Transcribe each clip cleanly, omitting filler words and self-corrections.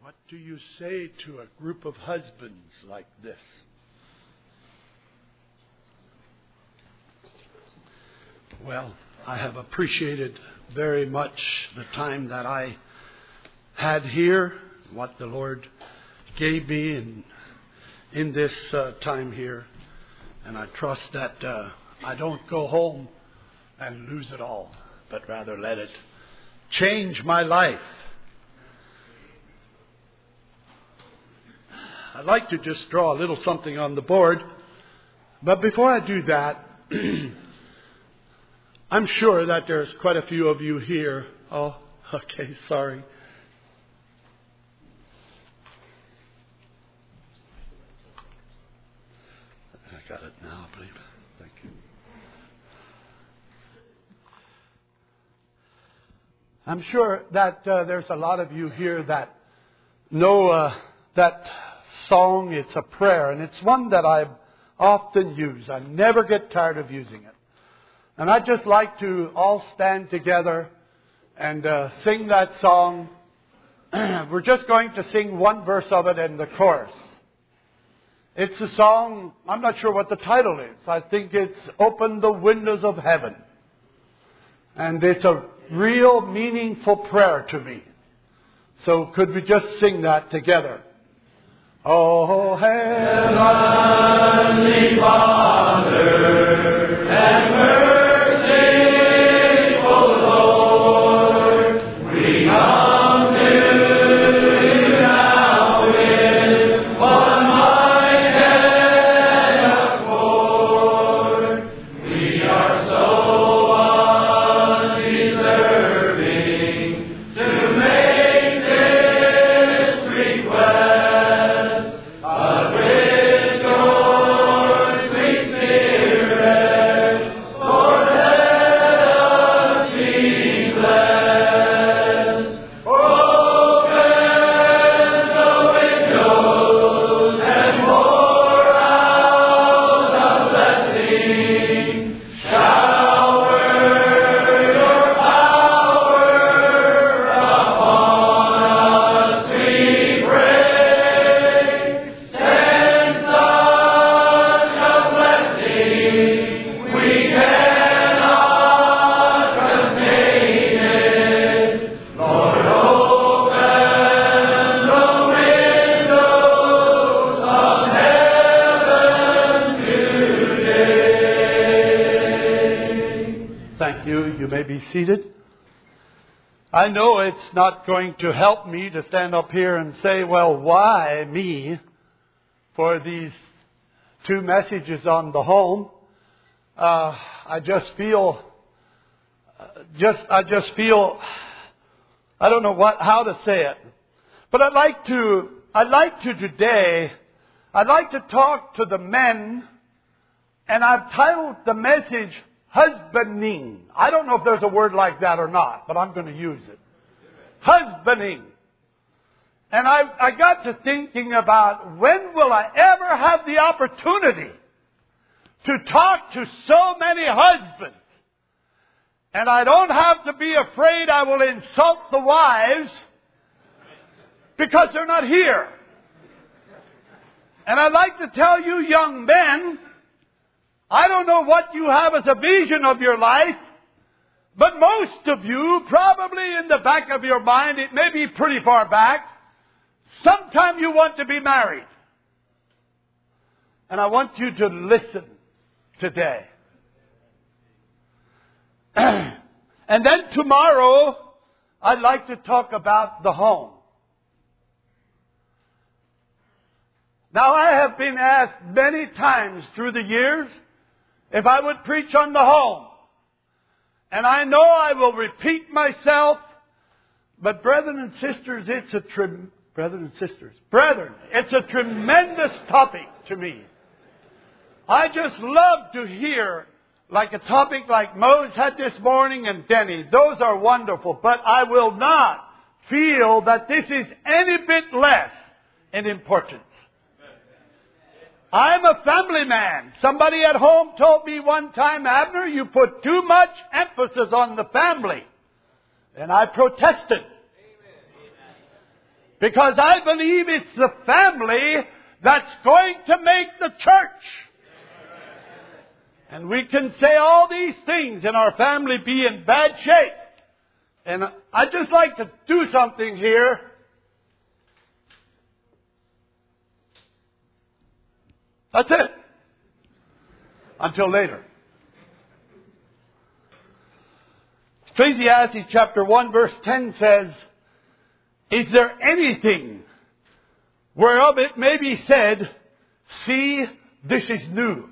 What do you say to a group of husbands like this? Well, I have appreciated very much the time that I had here, what the Lord gave me in this time here. And I trust that I don't go home and lose it all, but rather let it change my life. I'd like to just draw a little something on the board. But before I do that, I'm sure that there's quite a few of you here. Oh, okay, sorry. I got it now, I believe. Thank you. I'm sure that there's a lot of you here that know that song. It's a prayer, and it's one that I often use. I never get tired of using it. And I'd just like to all stand together and sing that song. We're just going to sing one verse of it in the chorus. It's a song, I'm not sure what the title is. I think it's Open the Windows of Heaven. And it's a real meaningful prayer to me. So could we just sing that together? Oh, Heavenly Father, have merciful Lord, we come to you now with one mind and accord. We are so undeserving to make this request. Seated. I know it's not going to help me to stand up here and say, well, why me for these two messages on the home? I just feel, I don't know how to say it. But I'd like to talk to the men, and I've titled the message, Husbanding. I don't know if there's a word like that or not, but I'm going to use it. Husbanding. And I got to thinking about, when will I ever have the opportunity to talk to so many husbands? And I don't have to be afraid I will insult the wives because they're not here. And I'd like to tell you, young men, I don't know what you have as a vision of your life, but most of you, probably in the back of your mind, it may be pretty far back, sometime you want to be married. And I want you to listen today. And then tomorrow, I'd like to talk about the home. Now, I have been asked many times through the years if I would preach on the home. And I know I will repeat myself, but brethren and sisters, it's a tremendous topic to me. I just love to hear like a topic like Mose had this morning and Denny. Those are wonderful, but I will not feel that this is any bit less in importance. I'm a family man. Somebody at home told me one time, Abner, you put too much emphasis on the family. And I protested. Because I believe it's the family that's going to make the church. And we can say all these things and our family be in bad shape. And I'd just like to do something here. That's it. Until later. Ecclesiastes chapter 1 verse 10 says, "Is there anything whereof it may be said, see, this is new?"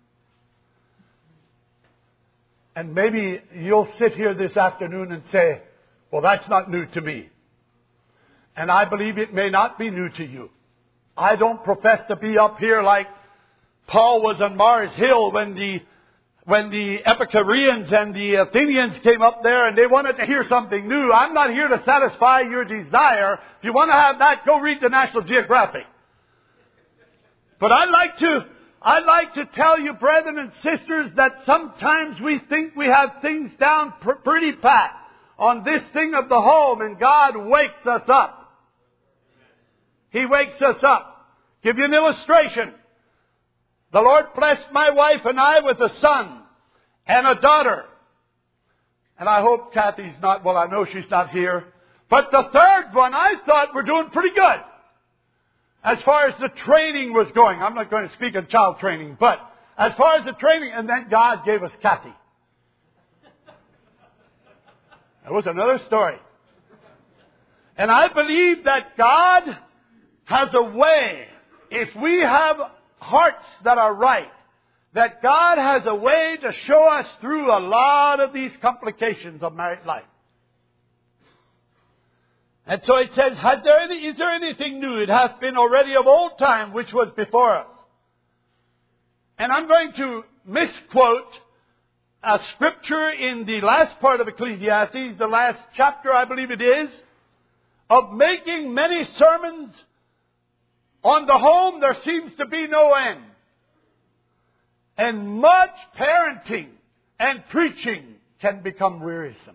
And maybe you'll sit here this afternoon and say, well, that's not new to me. And I believe it may not be new to you. I don't profess to be up here like Paul was on Mars Hill when the Epicureans and the Athenians came up there and they wanted to hear something new. I'm not here to satisfy your desire. If you want to have that, go read the National Geographic. But I'd like to tell you, brethren and sisters, that sometimes we think we have things down pretty pat on this thing of the home, and God wakes us up. He wakes us up. Give you an illustration. The Lord blessed my wife and I with a son and a daughter. And I hope Kathy's not, well, I know she's not here. But the third one, I thought we're doing pretty good. As far as the training was going. I'm not going to speak of child training, but as far as the training, and then God gave us Kathy. That was another story. And I believe that God has a way, if we have hearts that are right, that God has a way to show us through a lot of these complications of married life. And so it says, is there anything new? It hath been already of old time, which was before us. And I'm going to misquote a scripture in the last part of Ecclesiastes, the last chapter, I believe it is, of making many sermons on the home, there seems to be no end. And much parenting and preaching can become wearisome.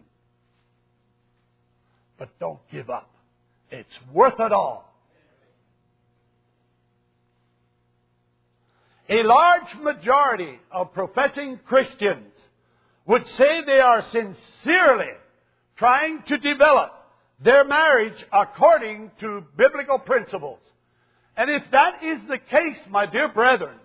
But don't give up. It's worth it all. A large majority of professing Christians would say they are sincerely trying to develop their marriage according to biblical principles. And if that is the case, my dear brethren,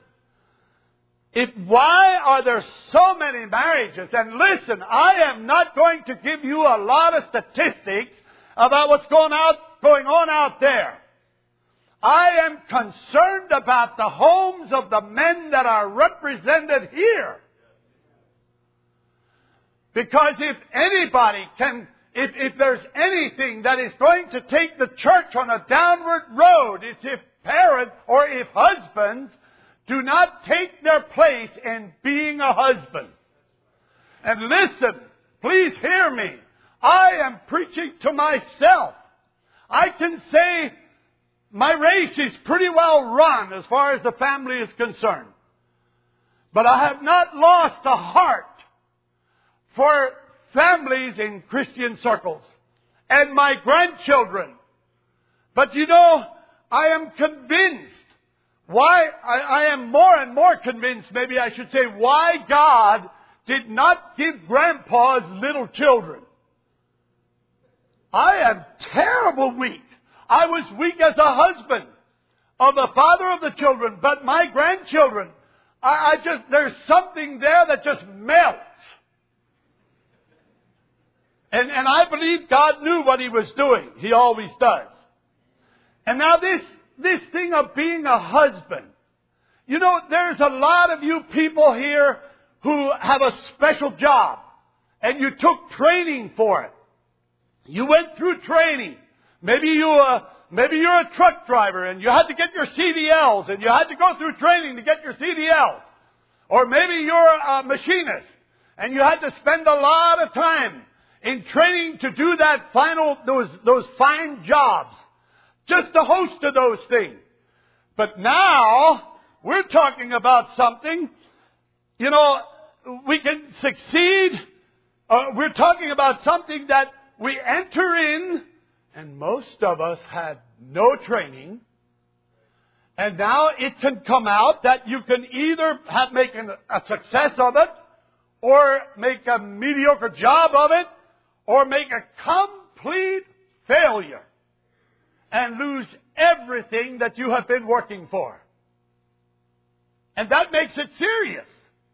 why are there so many marriages? And listen, I am not going to give you a lot of statistics about what's going on out there. I am concerned about the homes of the men that are represented here. Because if anybody can, if there's anything that is going to take the church on a downward road, it's if parents or if husbands do not take their place in being a husband. And listen, please hear me. I am preaching to myself. I can say my race is pretty well run as far as the family is concerned. But I have not lost a heart for families in Christian circles and my grandchildren. But you know, I am convinced I am more and more convinced, maybe I should say, why God did not give grandpas little children. I am terrible weak. I was weak as a husband of the father of the children, but my grandchildren, there's something there that just melts. And I believe God knew what He was doing. He always does. And now this thing of being a husband. You know, there's a lot of you people here who have a special job. And you took training for it. You went through training. Maybe you're a truck driver and you had to get your CDLs and you had to go through training to get your CDLs. Or maybe you're a machinist and you had to spend a lot of time in training to do those fine jobs. Just a host of those things. But now, we're talking about something, you know, we can succeed. We're talking about something that we enter in And most of us had no training. And now it can come out that you can either make a success of it, or make a mediocre job of it, or make a complete failure and lose everything that you have been working for. And that makes it serious.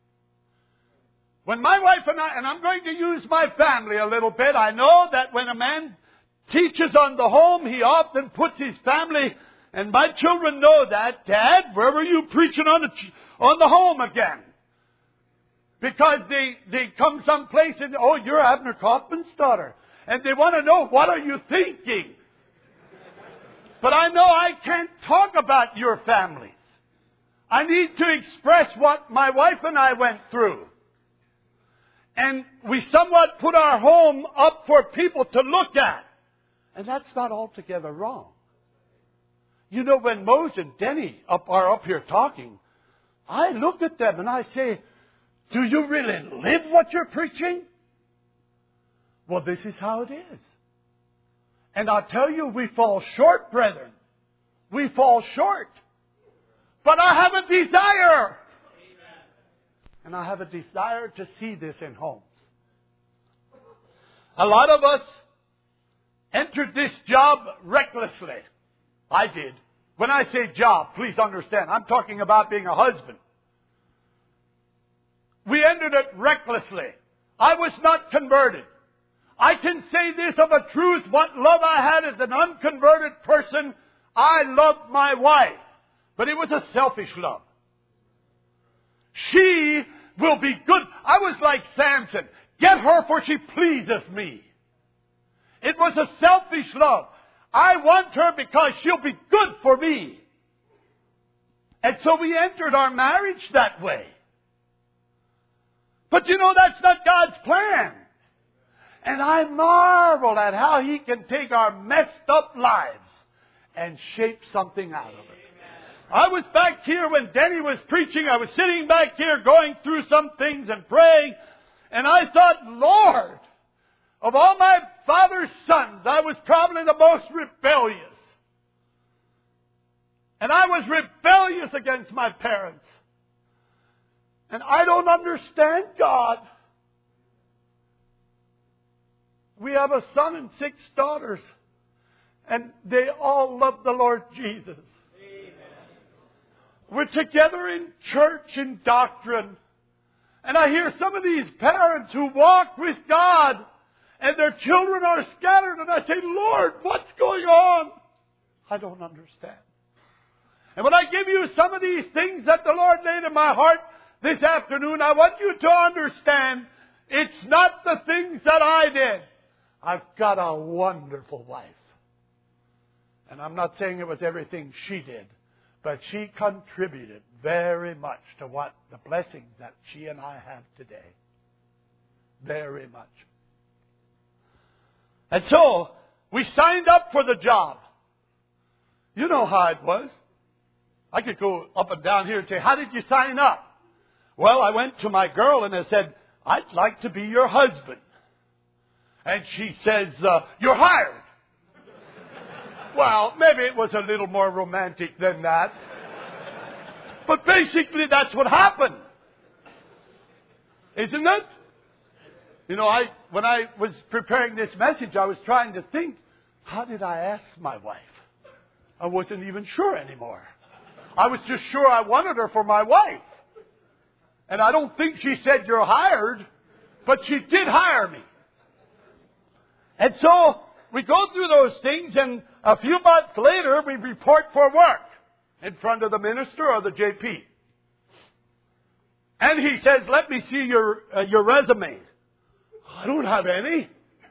When my wife and I'm going to use my family a little bit, I know that when a man teaches on the home, he often puts his family, and my children know that, Dad, where were you preaching on the home again? Because they come someplace and, oh, you're Abner Kaufman's daughter. And they want to know, what are you thinking? But I know I can't talk about your families. I need to express what my wife and I went through. And we somewhat put our home up for people to look at. And that's not altogether wrong. You know, when Mose and Denny are up here talking, I look at them and I say, do you really live what you're preaching? Well, this is how it is. And I'll tell you, we fall short, brethren. We fall short. But I have a desire. Amen. And I have a desire to see this in homes. A lot of us entered this job recklessly. I did. When I say job, please understand, I'm talking about being a husband. We entered it recklessly. I was not converted. I can say this of a truth, what love I had as an unconverted person, I loved my wife. But it was a selfish love. She will be good. I was like Samson. Get her for she pleaseth me. It was a selfish love. I want her because she'll be good for me. And so we entered our marriage that way. But you know, that's not God's plan. And I marvel at how He can take our messed up lives and shape something out of it. I was back here when Denny was preaching. I was sitting back here going through some things and praying. And I thought, Lord, of all my father's sons, I was probably the most rebellious. And I was rebellious against my parents. And I don't understand God. We have a son and 6 daughters. And they all love the Lord Jesus. Amen. We're together in church and doctrine. And I hear some of these parents who walk with God and their children are scattered. And I say, Lord, what's going on? I don't understand. And when I give you some of these things that the Lord laid in my heart this afternoon, I want you to understand it's not the things that I did. I've got a wonderful wife. And I'm not saying it was everything she did, but she contributed very much to what the blessings that she and I have today. Very much. And so, we signed up for the job. You know how it was. I could go up and down here and say, how did you sign up? Well, I went to my girl and I said, I'd like to be your husband. And she says, you're hired. Well, maybe it was a little more romantic than that. But basically that's what happened. Isn't it? You know, when I was preparing this message, I was trying to think, how did I ask my wife? I wasn't even sure anymore. I was just sure I wanted her for my wife. And I don't think she said you're hired, but she did hire me. And so we go through those things, and a few months later we report for work in front of the minister or the JP. And he says, let me see your resume. I don't have any.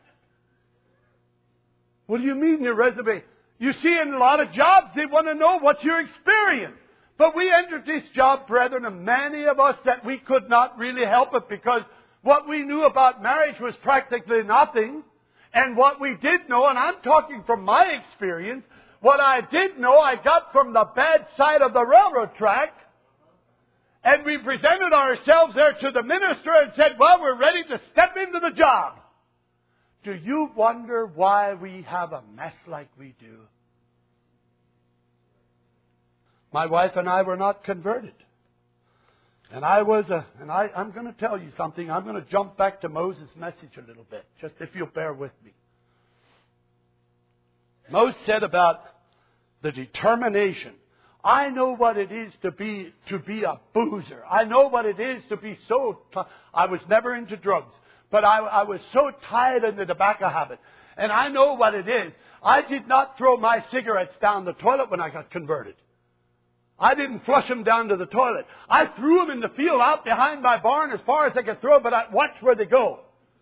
What do you mean your resume? You see, in a lot of jobs, they want to know what's your experience. But we entered this job, brethren, and many of us that we could not really help it because what we knew about marriage was practically nothing. And what we did know, and I'm talking from my experience, what I did know I got from the bad side of the railroad track. And we presented ourselves there to the minister and said, well, we're ready to step into the job. Do you wonder why we have a mess like we do? My wife and I were not converted. And I'm going to tell you something. I'm going to jump back to Moses' message a little bit, just if you'll bear with me. Moses said about the determination. I know what it is to be a boozer. I know what it is to be so... I was never into drugs, but I was so tied in the tobacco habit. And I know what it is. I did not throw my cigarettes down the toilet when I got converted. I didn't flush them down to the toilet. I threw them in the field out behind my barn as far as I could throw, but I watched where they go.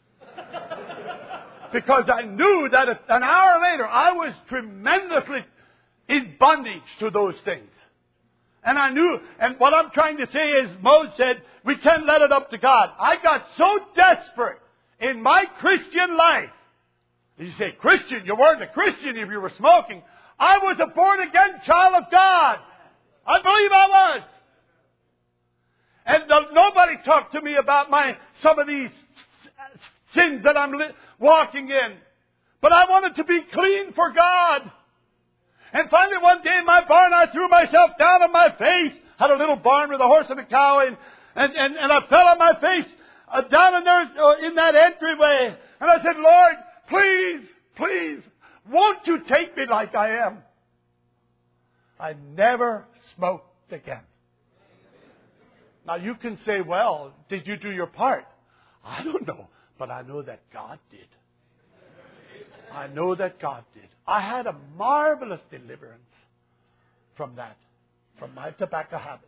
Because I knew that an hour later I was tremendously in bondage to those things. And I knew, and what I'm trying to say is, Moses said, we can't let it up to God. I got so desperate in my Christian life. You say, Christian? You weren't a Christian if you were smoking. I was a born-again child of God. I believe I was. And nobody talked to me about some of these sins that I'm walking in. But I wanted to be clean for God. And finally one day in my barn I threw myself down on my face. Had a little barn with a horse and a cow and I fell on my face down in there in that entryway. And I said, Lord, please, won't you take me like I am? I never smoked again. Now you can say, well, did you do your part? I don't know, but I know that God did. I know that God did. I had a marvelous deliverance from that, from my tobacco habit.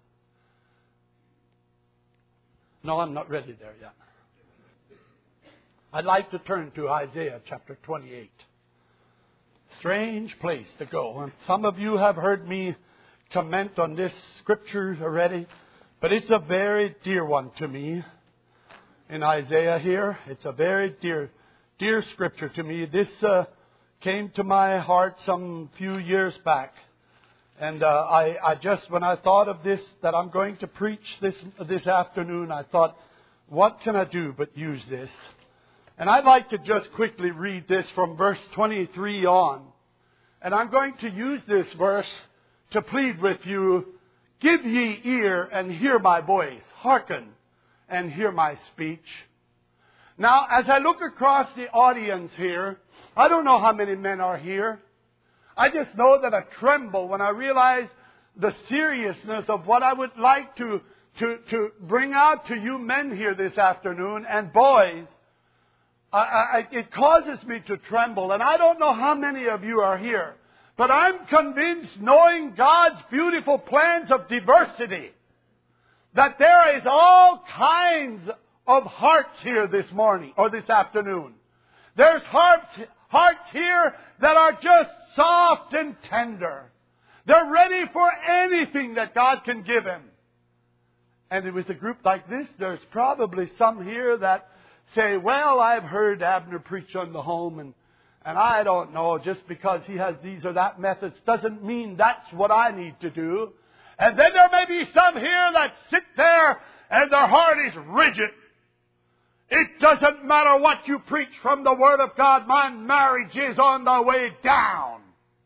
No, I'm not ready there yet. I'd like to turn to Isaiah chapter 28. Strange place to go. And some of you have heard me comment on this scripture already, but it's a very dear one to me. In Isaiah here, it's a very dear scripture to me. This came to my heart some few years back. And I just, when I thought of this, that I'm going to preach this afternoon, I thought, what can I do but use this? And I'd like to just quickly read this from verse 23 on. And I'm going to use this verse to plead with you, give ye ear and hear my voice. Hearken and hear my speech. Now, as I look across the audience here, I don't know how many men are here. I just know that I tremble when I realize the seriousness of what I would like to bring out to you men here this afternoon and boys. It causes me to tremble, and I don't know how many of you are here, but I'm convinced, knowing God's beautiful plans of diversity, that there is all kinds of hearts here this morning or this afternoon. There's hearts here that are just soft and tender. They're ready for anything that God can give them. And with a group like this, there's probably some here that say, well, I've heard Abner preach on the home and I don't know, just because he has these or that methods doesn't mean that's what I need to do. And then there may be some here that sit there and their heart is rigid. It doesn't matter what you preach from the Word of God, my marriage is on the way down.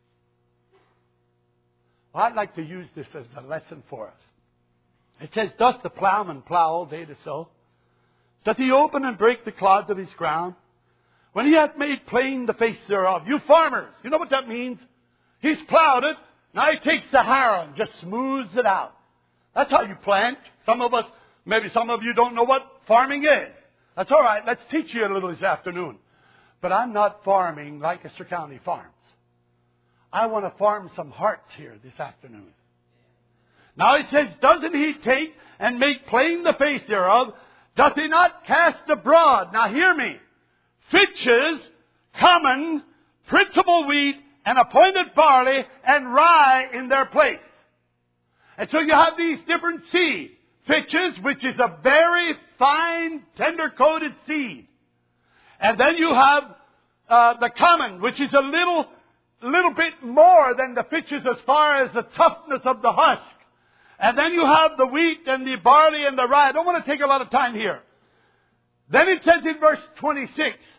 Well, I'd like to use this as a lesson for us. It says, doth the plowman plow all day to sow? Doth he open and break the clods of his ground? When he hath made plain the face thereof. You farmers, you know what that means? He's plowed it. Now he takes the harrow and just smooths it out. That's how you plant. Some of us, maybe some of you don't know what farming is. That's all right. Let's teach you a little this afternoon. But I'm not farming like Lancaster County farms. I want to farm some hearts here this afternoon. Now it says, doesn't he take and make plain the face thereof? Doth he not cast abroad? Now hear me. Fitches, common, principal wheat, and appointed barley, and rye in their place. And so you have these different seed. Fitches, which is a very fine, tender-coated seed. And then you have the common, which is a little bit more than the fitches as far as the toughness of the husk. And then you have the wheat and the barley and the rye. I don't want to take a lot of time here. Then it says in verse 26,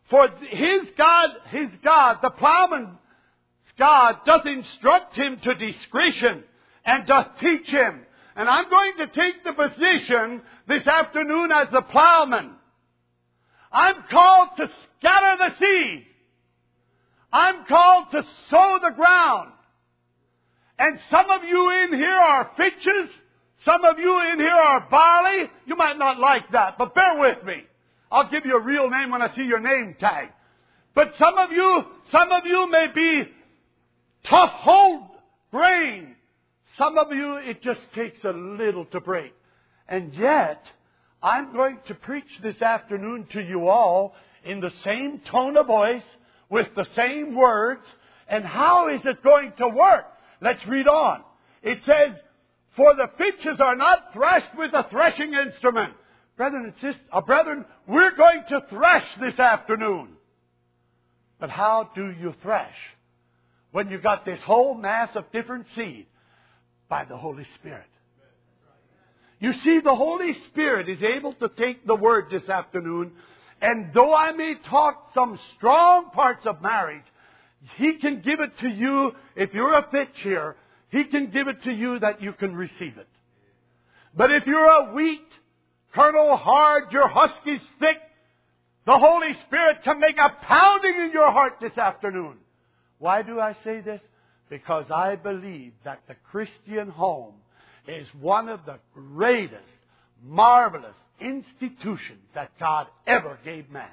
For his God, the plowman's God, doth instruct him to discretion and doth teach him. And I'm going to take the position this afternoon as the plowman. I'm called to scatter the seed. I'm called to sow the ground. And some of you in here are fitches. Some of you in here are barley. You might not like that, but bear with me. I'll give you a real name when I see your name tag. But some of you may be tough hold grain. Some of you, it just takes a little to break. And yet, I'm going to preach this afternoon to you all in the same tone of voice, with the same words. And how is it going to work? Let's read on. It says, for the fitches are not threshed with a threshing instrument. Brethren and sisters, brethren, we're going to thresh this afternoon. But how do you thresh when you've got this whole mass of different seed? By the Holy Spirit. You see, the Holy Spirit is able to take the Word this afternoon, and though I may talk some strong parts of marriage, He can give it to you, if you're a fitch here, He can give it to you that you can receive it. But if you're a wheat, kernel hard, your husk is thick, the Holy Spirit can make a pounding in your heart this afternoon. Why do I say this? Because I believe that the Christian home is one of the greatest, marvelous institutions that God ever gave man.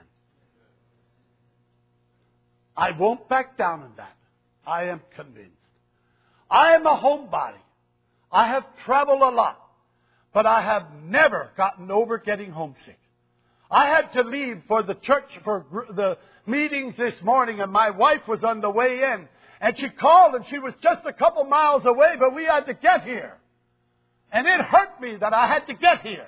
I won't back down on that. I am convinced. I am a homebody. I have traveled a lot, but I have never gotten over getting homesick. I had to leave for the church, for the meetings this morning, and my wife was on the way in. And she called, and she was just a couple miles away, but we had to get here. And it hurt me that I had to get here.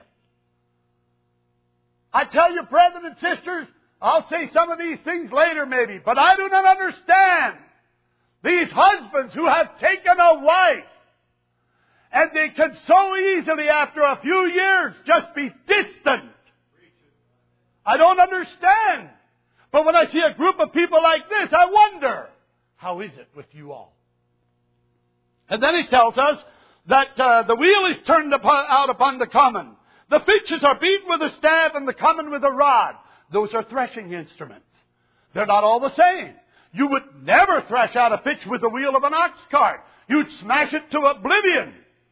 I tell you, brethren and sisters, I'll say some of these things later maybe, but I do not understand these husbands who have taken a wife, and they can so easily, after a few years, just be distant. I don't understand. But when I see a group of people like this, I wonder, how is it with you all? And then he tells us that the wheel is turned out upon the common. The fitches are beaten with a staff and the common with a rod. Those are threshing instruments. They're not all the same. You would never thresh out a fitch with the wheel of an ox cart. You'd smash it to oblivion.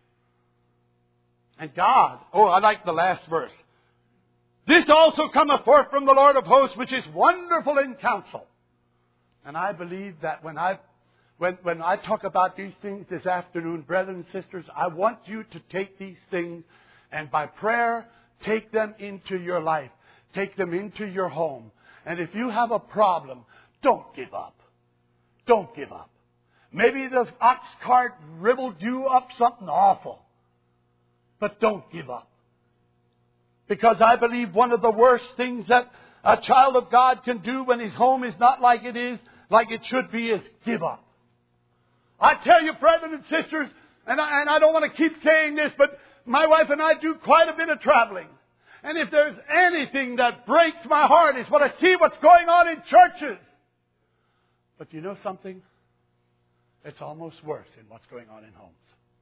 And God, I like the last verse. This also cometh forth from the Lord of hosts, which is wonderful in counsel. And I believe that when I talk about these things this afternoon, brethren and sisters, I want you to take these things and by prayer, take them into your life. Take them into your home. And if you have a problem, don't give up. Don't give up. Maybe the ox cart ribbled you up something awful. But don't give up. Because I believe one of the worst things that a child of God can do when his home is not like it should be, is give up. I tell you, brethren and sisters, and I don't want to keep saying this, but my wife and I do quite a bit of traveling. And if there's anything that breaks my heart, is when I see what's going on in churches. But you know something? It's almost worse in what's going on in homes.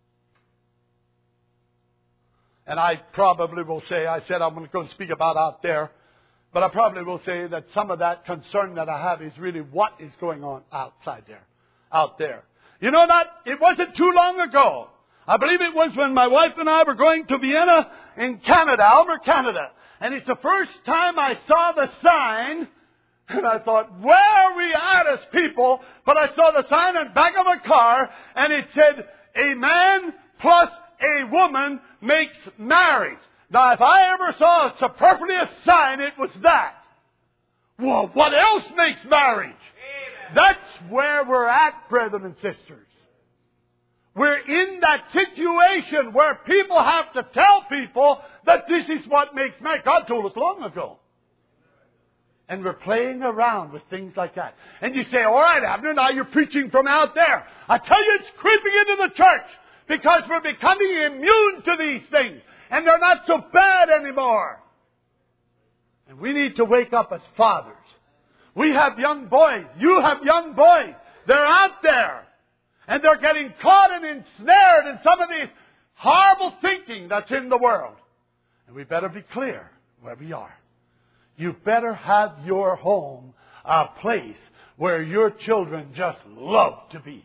And I probably will say, I said I'm going to speak about out there, but I probably will say that some of that concern that I have is really what is going on out there. You know that it wasn't too long ago. I believe it was when my wife and I were going to Vienna in Canada, Albert, Canada. And it's the first time I saw the sign, and I thought, where are we at as people? But I saw the sign on the back of a car, and it said, a man plus a woman makes marriage. Now, if I ever saw a superfluous sign, it was that. Well, what else makes marriage? Amen. That's where we're at, brethren and sisters. We're in that situation where people have to tell people that this is what makes marriage. God told us long ago. And we're playing around with things like that. And you say, all right, Abner, now you're preaching from out there. I tell you, it's creeping into the church because we're becoming immune to these things. And they're not so bad anymore. And we need to wake up as fathers. We have young boys. You have young boys. They're out there. And they're getting caught and ensnared in some of these horrible thinking that's in the world. And we better be clear where we are. You better have your home a place where your children just love to be.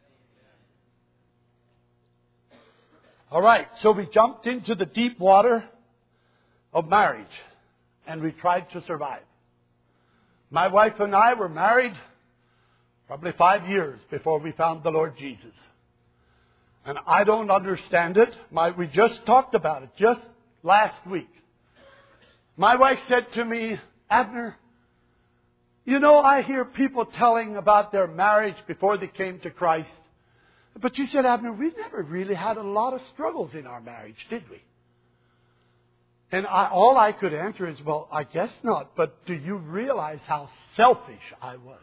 All right, so we jumped into the deep water of marriage, and we tried to survive. My wife and I were married probably 5 years before we found the Lord Jesus. And I don't understand it. We just talked about it just last week. My wife said to me, Abner, you know, I hear people telling about their marriage before they came to Christ. But she said, Abner, we never really had a lot of struggles in our marriage, did we? And all I could answer is, well, I guess not. But do you realize how selfish I was?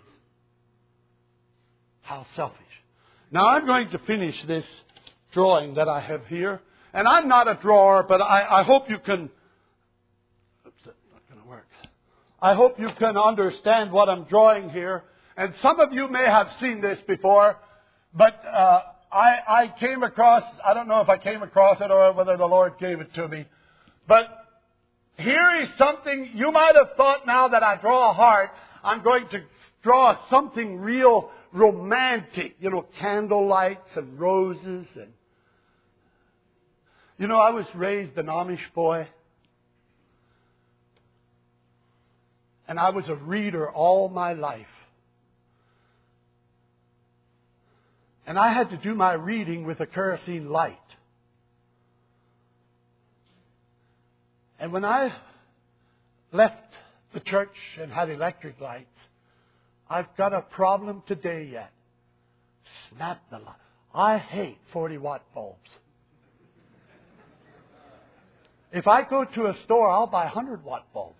How selfish. Now I'm going to finish this drawing that I have here. And I'm not a drawer, but I hope you can... Oops, that's not going to work. I hope you can understand what I'm drawing here. And some of you may have seen this before. But I came across, I don't know if I came across it or whether the Lord gave it to me. But here is something, you might have thought now that I draw a heart, I'm going to draw something real romantic. You know, candle lights and roses. And you know, I was raised an Amish boy. And I was a reader all my life. And I had to do my reading with a kerosene light. And when I left the church and had electric lights, I've got a problem today yet. Snap the light. I hate 40-watt bulbs. If I go to a store, I'll buy 100-watt bulbs.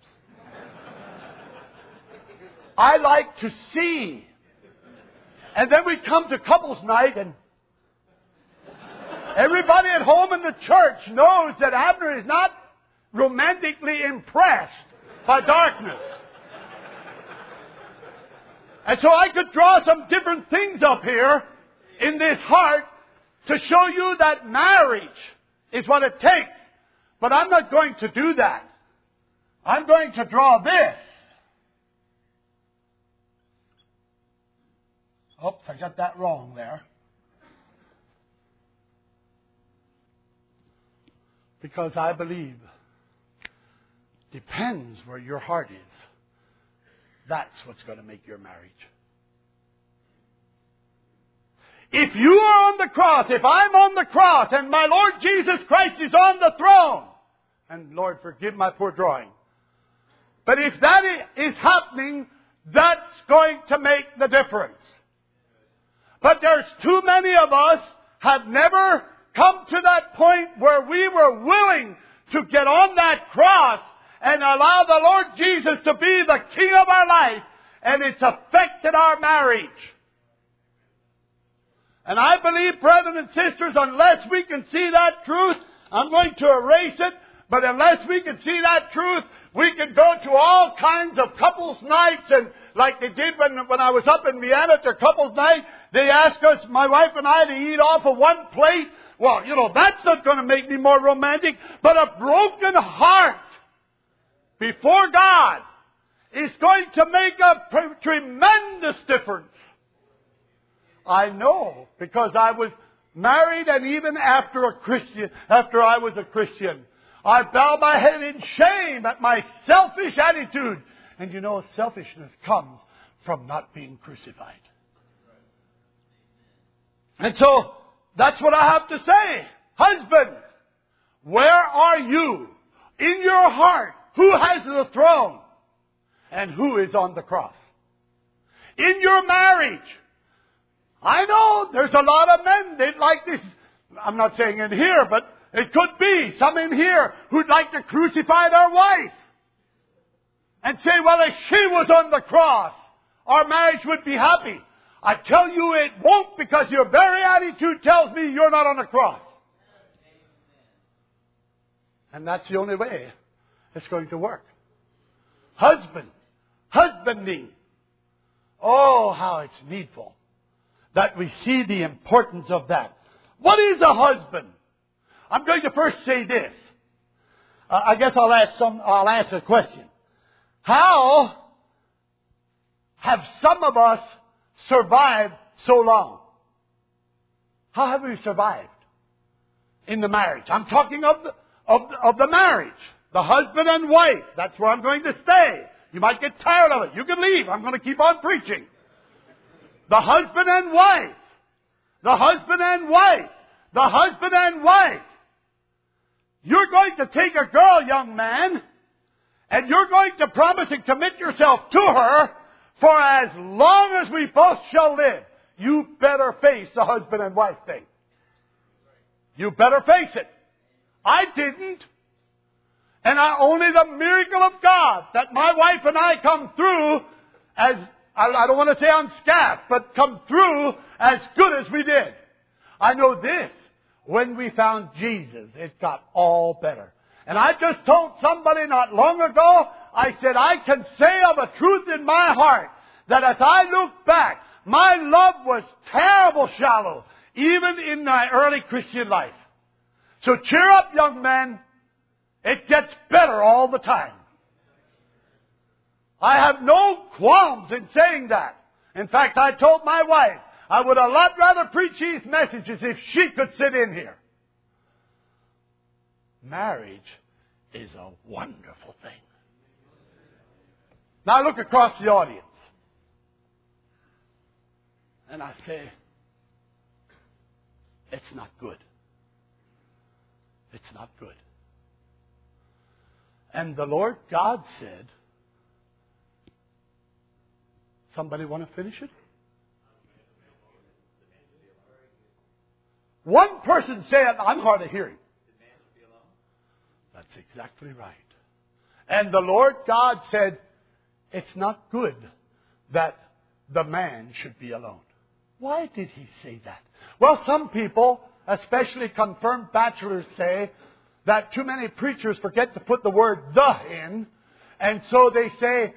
I like to see. And then we come to couples night, and everybody at home in the church knows that Abner is not romantically impressed by darkness. And so I could draw some different things up here in this heart to show you that marriage is what it takes. But I'm not going to do that. I'm going to draw this. Oops, I got that wrong there. Because I believe depends where your heart is. That's what's going to make your marriage. If you are on the cross, if I'm on the cross, and my Lord Jesus Christ is on the throne, and Lord, forgive my poor drawing. But if that is happening, that's going to make the difference. But there's too many of us have never come to that point where we were willing to get on that cross and allow the Lord Jesus to be the King of our life, and it's affected our marriage. And I believe, brethren and sisters, unless we can see that truth, I'm going to erase it, but unless we can see that truth, we can go to all kinds of couples nights, and like they did when I was up in Vienna at their couples night, they asked us, my wife and I, to eat off of one plate. Well, you know, that's not going to make me more romantic, but a broken heart before God is going to make a tremendous difference. I know, because I was married, and even after I was a Christian, I bow my head in shame at my selfish attitude. And you know, selfishness comes from not being crucified. And so, that's what I have to say. Husbands, where are you? In your heart, who has the throne? And who is on the cross? In your marriage, I know there's a lot of men that like this. I'm not saying in here, but it could be some in here who'd like to crucify their wife and say, well, if she was on the cross, our marriage would be happy. I tell you it won't, because your very attitude tells me you're not on the cross. And that's the only way it's going to work. Husbanding. Oh, how it's needful that we see the importance of that. What is a husband? I'm going to first say this. I guess I'll ask a question. How have some of us survived so long? How have we survived in the marriage? I'm talking of the marriage. The husband and wife. That's where I'm going to stay. You might get tired of it. You can leave. I'm going to keep on preaching. The husband and wife. The husband and wife. The husband and wife. You're going to take a girl, young man, and you're going to promise and commit yourself to her for as long as we both shall live. You better face the husband and wife thing. You better face it. I didn't. And only the miracle of God that my wife and I come through as, I don't want to say unscathed, but come through as good as we did. I know this. When we found Jesus, it got all better. And I just told somebody not long ago, I said, I can say of a truth in my heart that as I look back, my love was terrible shallow, even in my early Christian life. So cheer up, young man. It gets better all the time. I have no qualms in saying that. In fact, I told my wife, I would a lot rather preach these messages if she could sit in here. Marriage is a wonderful thing. Now I look across the audience. And I say, it's not good. It's not good. And the Lord God said, somebody want to finish it? One person said, I'm hard of hearing. That's exactly right. And the Lord God said, it's not good that the man should be alone. Why did He say that? Well, some people, especially confirmed bachelors, say that too many preachers forget to put the word "the" in. And so they say,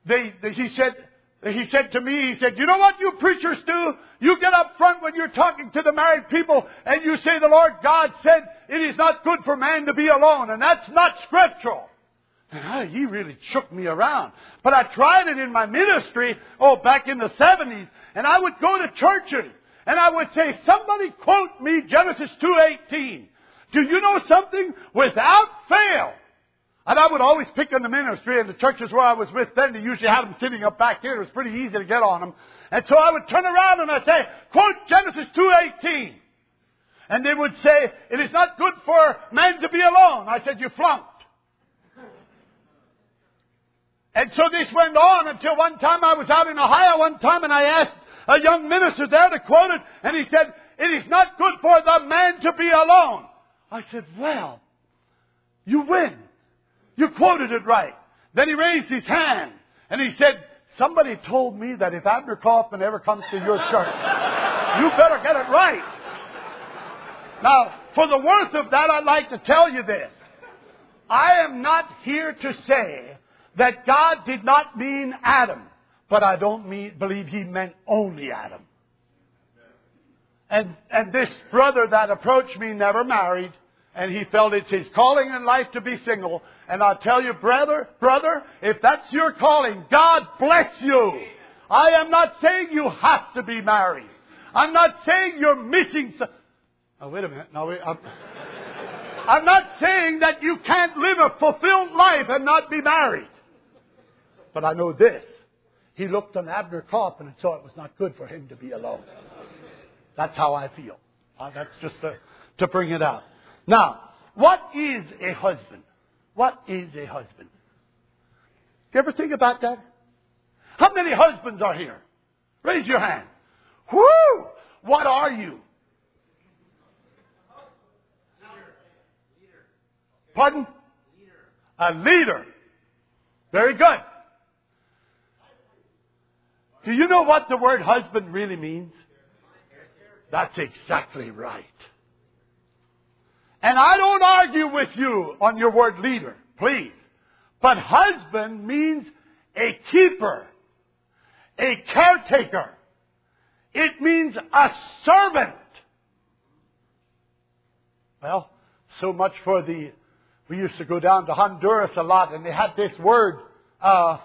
He said to me, he said, you know what you preachers do? You get up front when you're talking to the married people and you say the Lord God said it is not good for man to be alone. And that's not scriptural. And he really shook me around. But I tried it in my ministry, back in the 70s. And I would go to churches and I would say, somebody quote me Genesis 2:18. Do you know something? Without fail. And I would always pick on the ministry, and the churches where I was with then, they usually had them sitting up back here. It was pretty easy to get on them. And so I would turn around and I'd say, quote Genesis 2:18. And they would say, it is not good for man to be alone. I said, you flunked. And so this went on until one time I was out in Ohio one time, and I asked a young minister there to quote it, and he said, it is not good for the man to be alone. I said, well, you win. You quoted it right. Then he raised his hand and he said, somebody told me that if Abner Kaufman ever comes to your church, you better get it right. Now, for the worth of that, I'd like to tell you this. I am not here to say that God did not mean Adam, but I don't believe He meant only Adam. And this brother that approached me never married. And he felt it's his calling in life to be single. And I'll tell you, brother, if that's your calling, God bless you. I am not saying you have to be married. I'm not saying you're missing Oh, wait a minute. No, I'm not saying that you can't live a fulfilled life and not be married. But I know this. He looked on Abner Kaufman and saw it was not good for him to be alone. That's how I feel. That's just to bring it out. Now, what is a husband? What is a husband? Do you ever think about that? How many husbands are here? Raise your hand. Whoo! What are you? Pardon? A leader. Very good. Do you know what the word husband really means? That's exactly right. And I don't argue with you on your word leader, please. But husband means a keeper, a caretaker. It means a servant. Well, so much for we used to go down to Honduras a lot, and they had this word, jefe.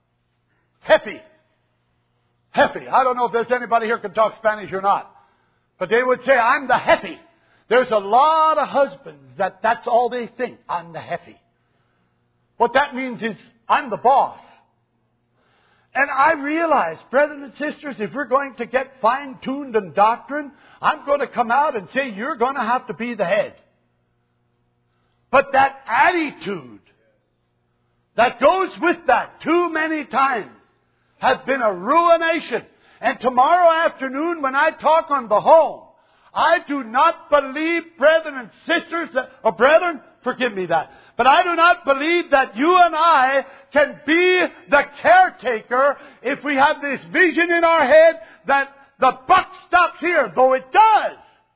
Jefe. I don't know if there's anybody here who can talk Spanish or not. But they would say, I'm the jefe. There's a lot of husbands that's all they think. I'm the jefe. What that means is, I'm the boss. And I realize, brethren and sisters, if we're going to get fine-tuned in doctrine, I'm going to come out and say, you're going to have to be the head. But that attitude that goes with that too many times has been a ruination. And tomorrow afternoon when I talk on the home, I do not believe, brethren and sisters, brethren, forgive me that. But I do not believe that you and I can be the caretaker if we have this vision in our head that the buck stops here, though it does.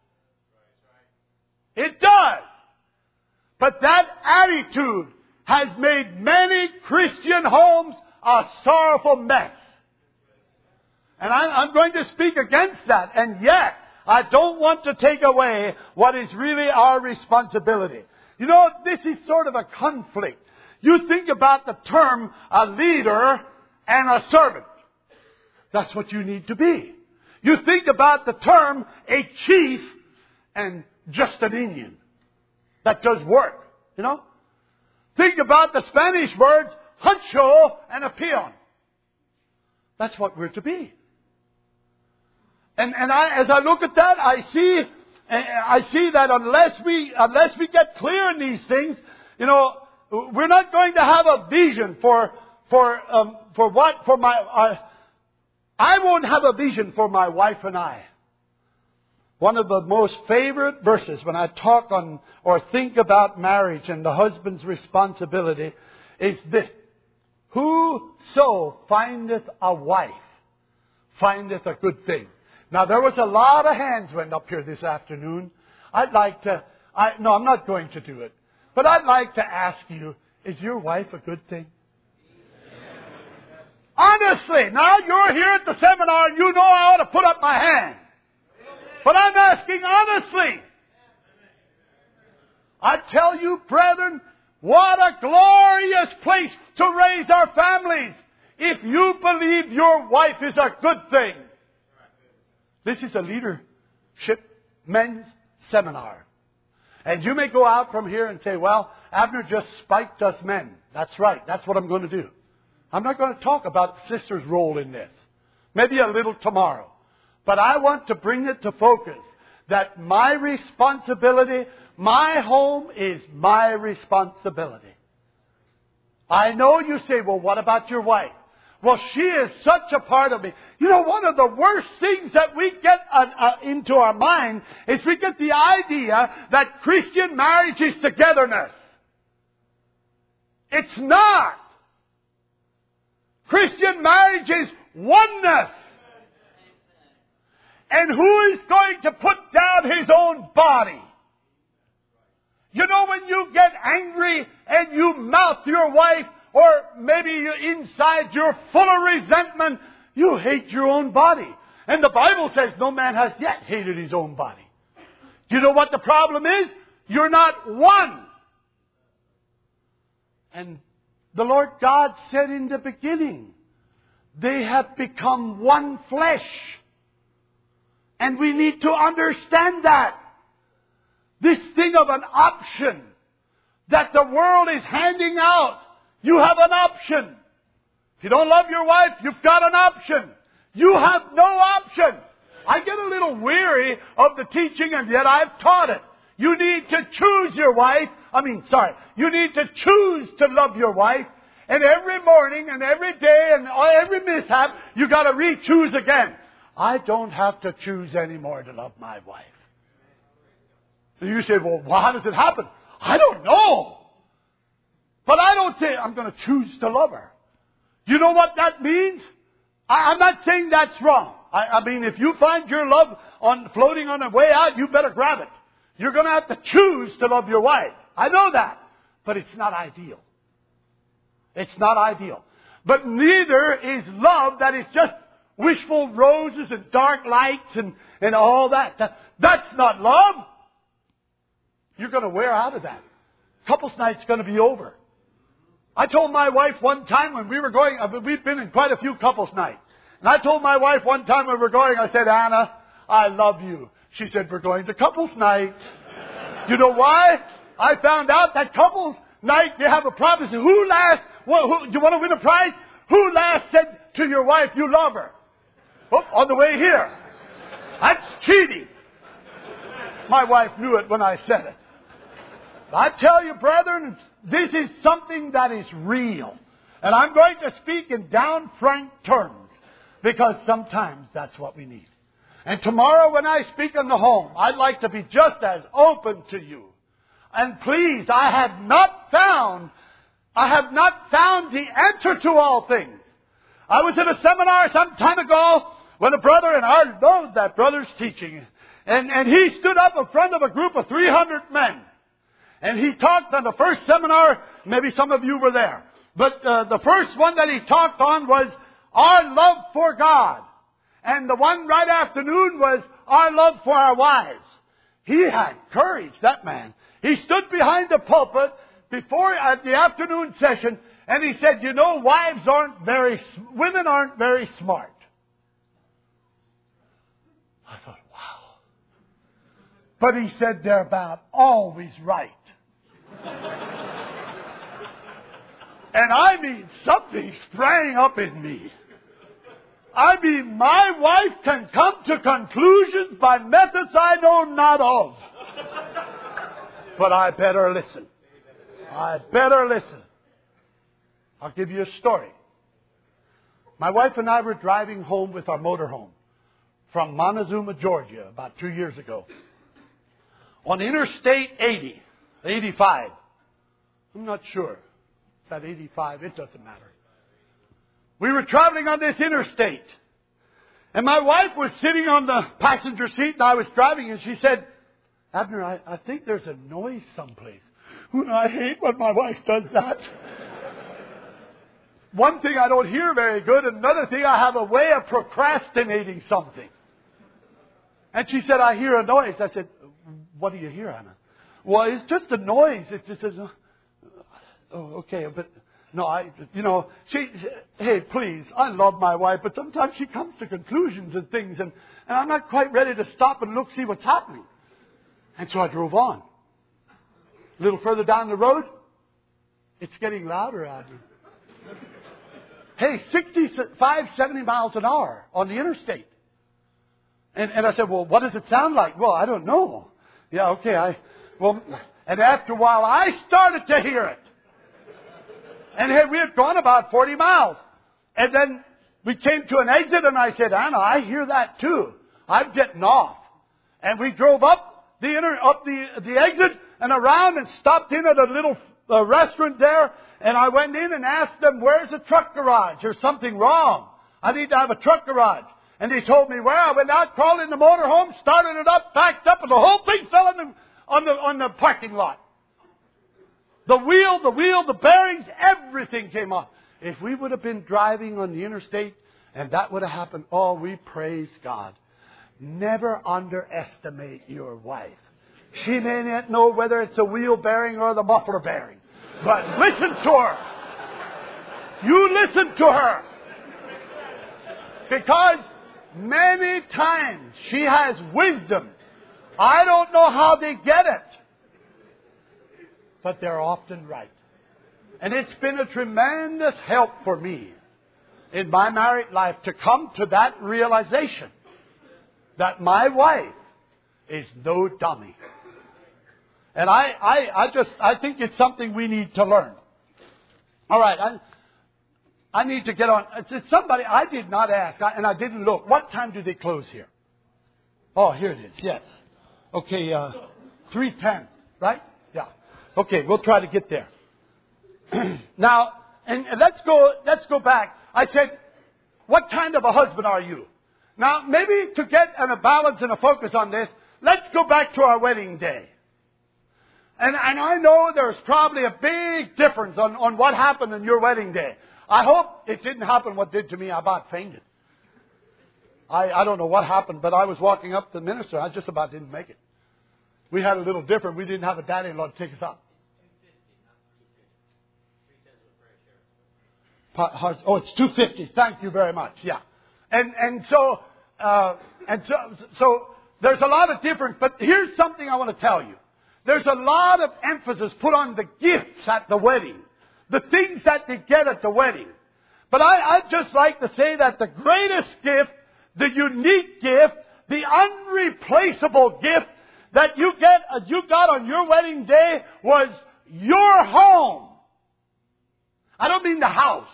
It does. But that attitude has made many Christian homes a sorrowful mess. And I'm going to speak against that. And yet, I don't want to take away what is really our responsibility. You know, this is sort of a conflict. You think about the term a leader and a servant. That's what you need to be. You think about the term a chief and just an Indian that does work. You know? Think about the Spanish words huncho and a peon. That's what we're to be. And as I look at that, I see that unless we get clear in these things, you know, we're not going to have a vision I won't have a vision for my wife and I. One of the most favorite verses when I talk on or think about marriage and the husband's responsibility is this: whoso findeth a wife findeth a good thing. Now, there was a lot of hands went up here this afternoon. I'm not going to do it. But I'd like to ask you, is your wife a good thing? Honestly, now you're here at the seminar and you know I ought to put up my hand. But I'm asking honestly. I tell you, brethren, what a glorious place to raise our families if you believe your wife is a good thing. This is a leadership men's seminar. And you may go out from here and say, well, Abner just spiked us men. That's right. That's what I'm going to do. I'm not going to talk about the sister's role in this. Maybe a little tomorrow. But I want to bring it to focus that my responsibility, my home is my responsibility. I know you say, well, what about your wife? Well, she is such a part of me. You know, one of the worst things that we get into our mind is we get the idea that Christian marriage is togetherness. It's not. Christian marriage is oneness. And who is going to put down his own body? You know, when you get angry and you mouth your wife, or maybe inside you're full of resentment, you hate your own body. And the Bible says no man has yet hated his own body. Do you know what the problem is? You're not one. And the Lord God said in the beginning, they have become one flesh. And we need to understand that. This thing of an option that the world is handing out. You have an option. If you don't love your wife, you've got an option. You have no option. I get a little weary of the teaching, and yet I've taught it. You need to choose your wife. You need to choose to love your wife. And every morning and every day and every mishap, you got to re-choose again. I don't have to choose anymore to love my wife. And you say, well, how does it happen? I don't know. But I don't say I'm going to choose to love her. You know what that means? I'm not saying that's wrong. I mean, if you find your love floating on the way out, you better grab it. You're going to have to choose to love your wife. I know that. But it's not ideal. It's not ideal. But neither is love that is just wishful roses and dark lights and all that. That's not love. You're going to wear out of that. Couples night's going to be over. I told my wife one time when we were going, we've been in quite a few couples nights. And I told my wife one time when we were going, I said, Anna, I love you. She said, we're going to couples night. You know why? I found out that couples night, they have a problem. You want to win a prize? Who last said to your wife, you love her? Oh, on the way here. That's cheating. My wife knew it when I said it. I tell you, brethren, this is something that is real. And I'm going to speak in down frank terms because sometimes that's what we need. And tomorrow when I speak in the home, I'd like to be just as open to you. And please, I have not found the answer to all things. I was in a seminar some time ago when a brother, and I love that brother's teaching, and he stood up in front of a group of 300 men. And he talked on the first seminar, maybe some of you were there. But the first one that he talked on was our love for God. And the one right afternoon was our love for our wives. He had courage, that man. He stood behind the pulpit at the afternoon session, and he said, you know, women aren't very smart. I thought, wow. But he said they're about always right. And I mean, something sprang up in me. I mean, my wife can come to conclusions by methods I know not of. But I better listen. I better listen. I'll give you a story. My wife and I were driving home with our motorhome from Montezuma, Georgia, about 2 years ago. On Interstate 85. I'm not sure. Is that 85? It doesn't matter. We were traveling on this interstate. And my wife was sitting on the passenger seat and I was driving, and she said, Abner, I think there's a noise someplace. I hate when my wife does that. One thing I don't hear very good, and another thing, I have a way of procrastinating something. And she said, I hear a noise. I said, what do you hear, Anna? Well, it's just a noise. It just says, oh, okay, but no, hey, please, I love my wife, but sometimes she comes to conclusions and things, and I'm not quite ready to stop and look, see what's happening. And so I drove on. A little further down the road, it's getting louder out here. Hey, 65, 70 miles an hour on the interstate. And I said, well, what does it sound like? Well, I don't know. Yeah, okay, and after a while, I started to hear it. And we had gone about 40 miles. And then we came to an exit, and I said, Anna, I hear that too. I'm getting off. And we drove up the exit and around and stopped in at a little restaurant there. And I went in and asked them, where's the truck garage? There's something wrong. I need to have a truck garage. And they told me where. I went out, crawled in the motorhome, started it up, backed up, and the whole thing fell on the parking lot. The wheel, the bearings, everything came off. If we would have been driving on the interstate and that would have happened, we praise God. Never underestimate your wife. She may not know whether it's a wheel bearing or the muffler bearing. But listen to her. You listen to her. Because many times she has wisdom. I don't know how they get it. But they're often right. And it's been a tremendous help for me in my married life to come to that realization that my wife is no dummy. And I think it's something we need to learn. All right, I need to get on. It's somebody I did not ask, and I didn't look. What time do they close here? Oh, here it is. Yes. Okay, 3:10, right? Yeah. Okay, we'll try to get there. Now, and let's go back. I said, what kind of a husband are you? Now, maybe to get a balance and a focus on this, let's go back to our wedding day. And I know there's probably a big difference on what happened on your wedding day. I hope it didn't happen what did to me. I about fainted. I don't know what happened, but I was walking up to the minister. I just about didn't make it. We had a little different. We didn't have a daddy-in-law to take us up. Oh, it's $250. Thank you very much. Yeah. So there's a lot of difference, but here's something I want to tell you. There's a lot of emphasis put on the gifts at the wedding. The things that they get at the wedding. But I'd just like to say that the greatest gift, the unique gift, the unreplaceable gift that you got on your wedding day was your home. I don't mean the house.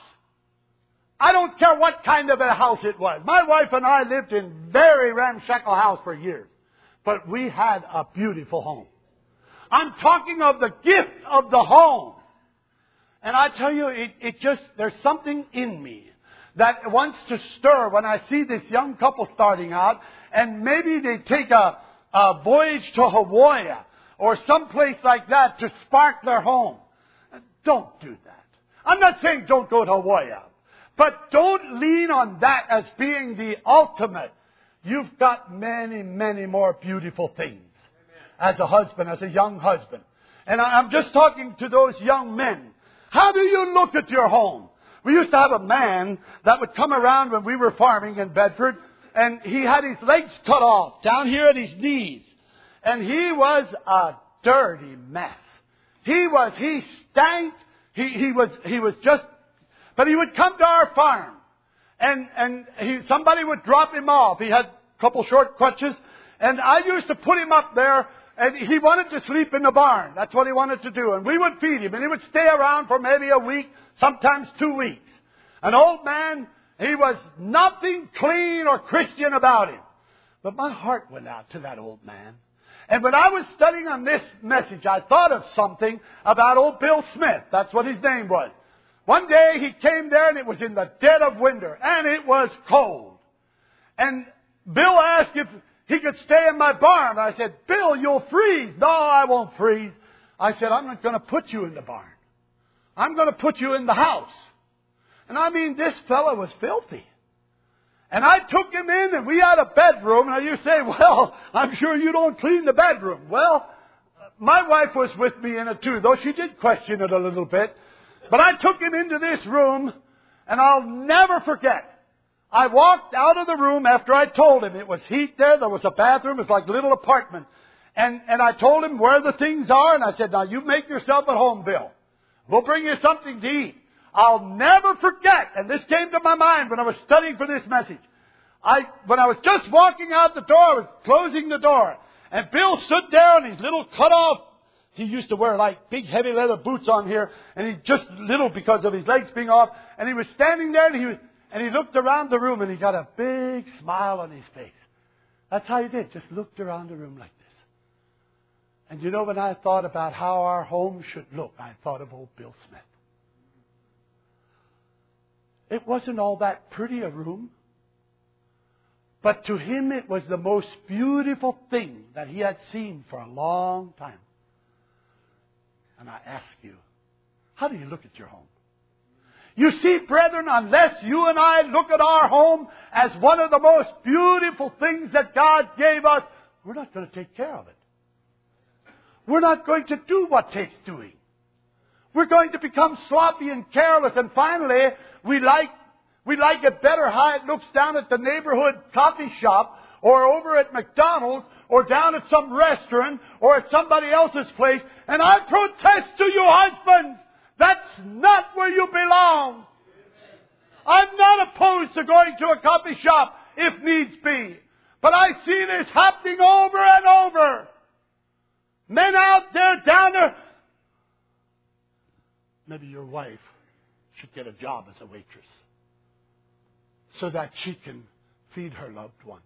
I don't care what kind of a house it was. My wife and I lived in very ramshackle house for years. But we had a beautiful home. I'm talking of the gift of the home. And I tell you, there's something in me that wants to stir when I see this young couple starting out, and maybe they take a voyage to Hawaii or someplace like that to spark their home. Don't do that. I'm not saying don't go to Hawaii, but don't lean on that as being the ultimate. You've got many, many more beautiful things as a husband, as a young husband. And I'm just talking to those young men. How do you look at your home? We used to have a man that would come around when we were farming in Bedford, and he had his legs cut off down here at his knees. And he was a dirty mess. He stank. He was just, but he would come to our farm, and somebody would drop him off. He had a couple short crutches, and I used to put him up there. And he wanted to sleep in the barn. That's what he wanted to do. And we would feed him. And he would stay around for maybe a week, sometimes 2 weeks. An old man, he was nothing clean or Christian about him. But my heart went out to that old man. And when I was studying on this message, I thought of something about old Bill Smith. That's what his name was. One day he came there, and it was in the dead of winter. And it was cold. And Bill asked if he could stay in my barn. I said, Bill, you'll freeze. No, I won't freeze. I said, I'm not going to put you in the barn. I'm going to put you in the house. And I mean, this fellow was filthy. And I took him in, and we had a bedroom. Now you say, well, I'm sure you don't clean the bedroom. Well, my wife was with me in it too, though she did question it a little bit. But I took him into this room, and I'll never forget. I walked out of the room after I told him it was heat there. There was a bathroom. It was like a little apartment. And I told him where the things are. And I said, now you make yourself at home, Bill. We'll bring you something to eat. I'll never forget. And this came to my mind when I was studying for this message. When I was just walking out the door, I was closing the door. And Bill stood there in his little cut-off. He used to wear like big heavy leather boots on here. And he just little because of his legs being off. And he was standing there, and he looked around the room, and he got a big smile on his face. That's how he did. Just looked around the room like this. And you know, when I thought about how our home should look, I thought of old Bill Smith. It wasn't all that pretty a room. But to him, it was the most beautiful thing that he had seen for a long time. And I ask you, how do you look at your home? You see, brethren, unless you and I look at our home as one of the most beautiful things that God gave us, we're not going to take care of it. We're not going to do what takes doing. We're going to become sloppy and careless, and finally, we like it better how it looks down at the neighborhood coffee shop, or over at McDonald's, or down at some restaurant, or at somebody else's place. And I protest to you, husbands, that's not where you belong. I'm not opposed to going to a coffee shop if needs be. But I see this happening over and over. Men out there, down there. Maybe your wife should get a job as a waitress so that she can feed her loved one.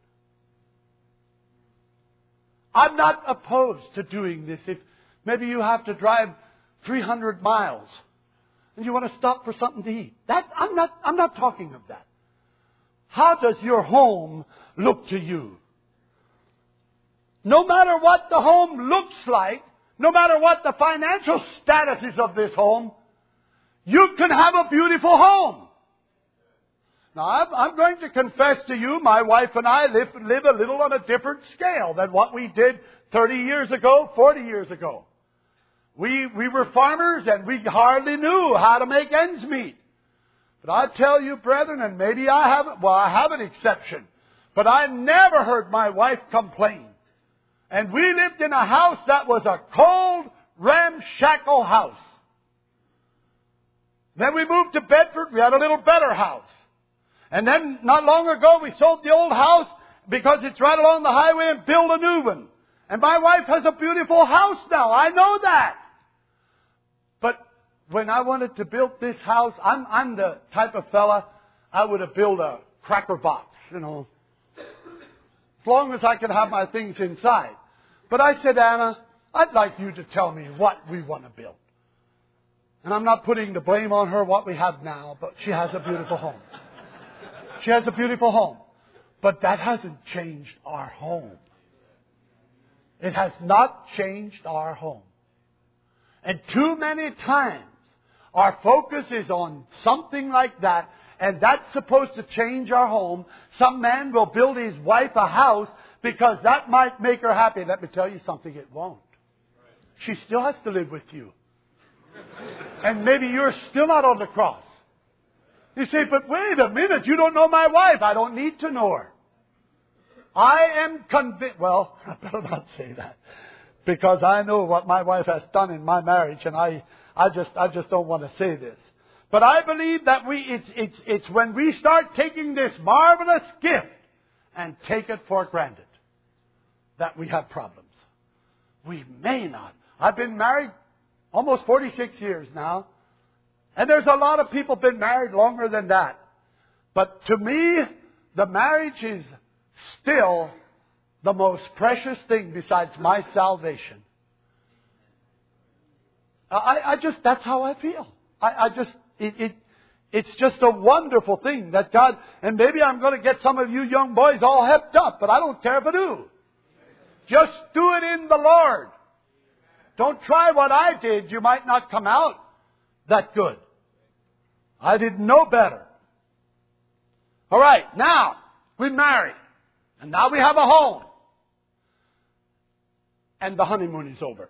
I'm not opposed to doing this. If maybe you have to drive 300 miles and you want to stop for something to eat. I'm not talking of that. How does your home look to you? No matter what the home looks like, no matter what the financial status is of this home, you can have a beautiful home. Now, I'm going to confess to you, my wife and I live a little on a different scale than what we did 30 years ago, 40 years ago. We were farmers and we hardly knew how to make ends meet. But I tell you, brethren, and maybe I have an exception, but I never heard my wife complain. And we lived in a house that was a cold, ramshackle house. Then we moved to Bedford. We had a little better house. And then, not long ago, we sold the old house because it's right along the highway and built a new one. And my wife has a beautiful house now. I know that. But when I wanted to build this house, I'm the type of fella, I would have built a cracker box, as long as I could have my things inside. But I said, Anna, I'd like you to tell me what we want to build. And I'm not putting the blame on her what we have now, but she has a beautiful home. She has a beautiful home. But that hasn't changed our home. It has not changed our home. And too many times, our focus is on something like that, and that's supposed to change our home. Some man will build his wife a house because that might make her happy. Let me tell you something, it won't. She still has to live with you. And maybe you're still not on the cross. You say, but wait a minute, you don't know my wife. I don't need to know her. I am convinced. Well, I better not say that. Because I know what my wife has done in my marriage, and I just don't want to say this. But I believe that it's when we start taking this marvelous gift and take it for granted that we have problems. We may not. I've been married almost 46 years now. And there's a lot of people been married longer than that. But to me, the marriage is still the most precious thing besides my salvation. That's how I feel. It's just a wonderful thing that God, and maybe I'm going to get some of you young boys all hepped up, but I don't care if I do. Just do it in the Lord. Don't try what I did. You might not come out that good. I didn't know better. All right, now we're married. And now we have a home. And the honeymoon is over.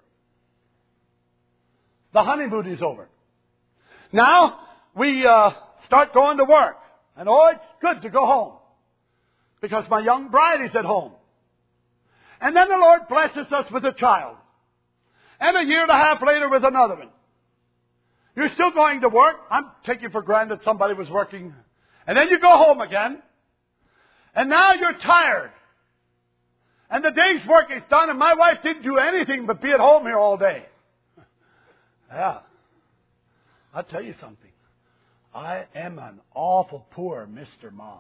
The honeymoon is over. Now we start going to work. And it's good to go home. Because my young bride is at home. And then the Lord blesses us with a child. And a year and a half later with another one. You're still going to work. I'm taking for granted somebody was working. And then you go home again. And now you're tired. And the day's work is done, and my wife didn't do anything but be at home here all day. Yeah. I'll tell you something. I am an awful poor Mr. Mom.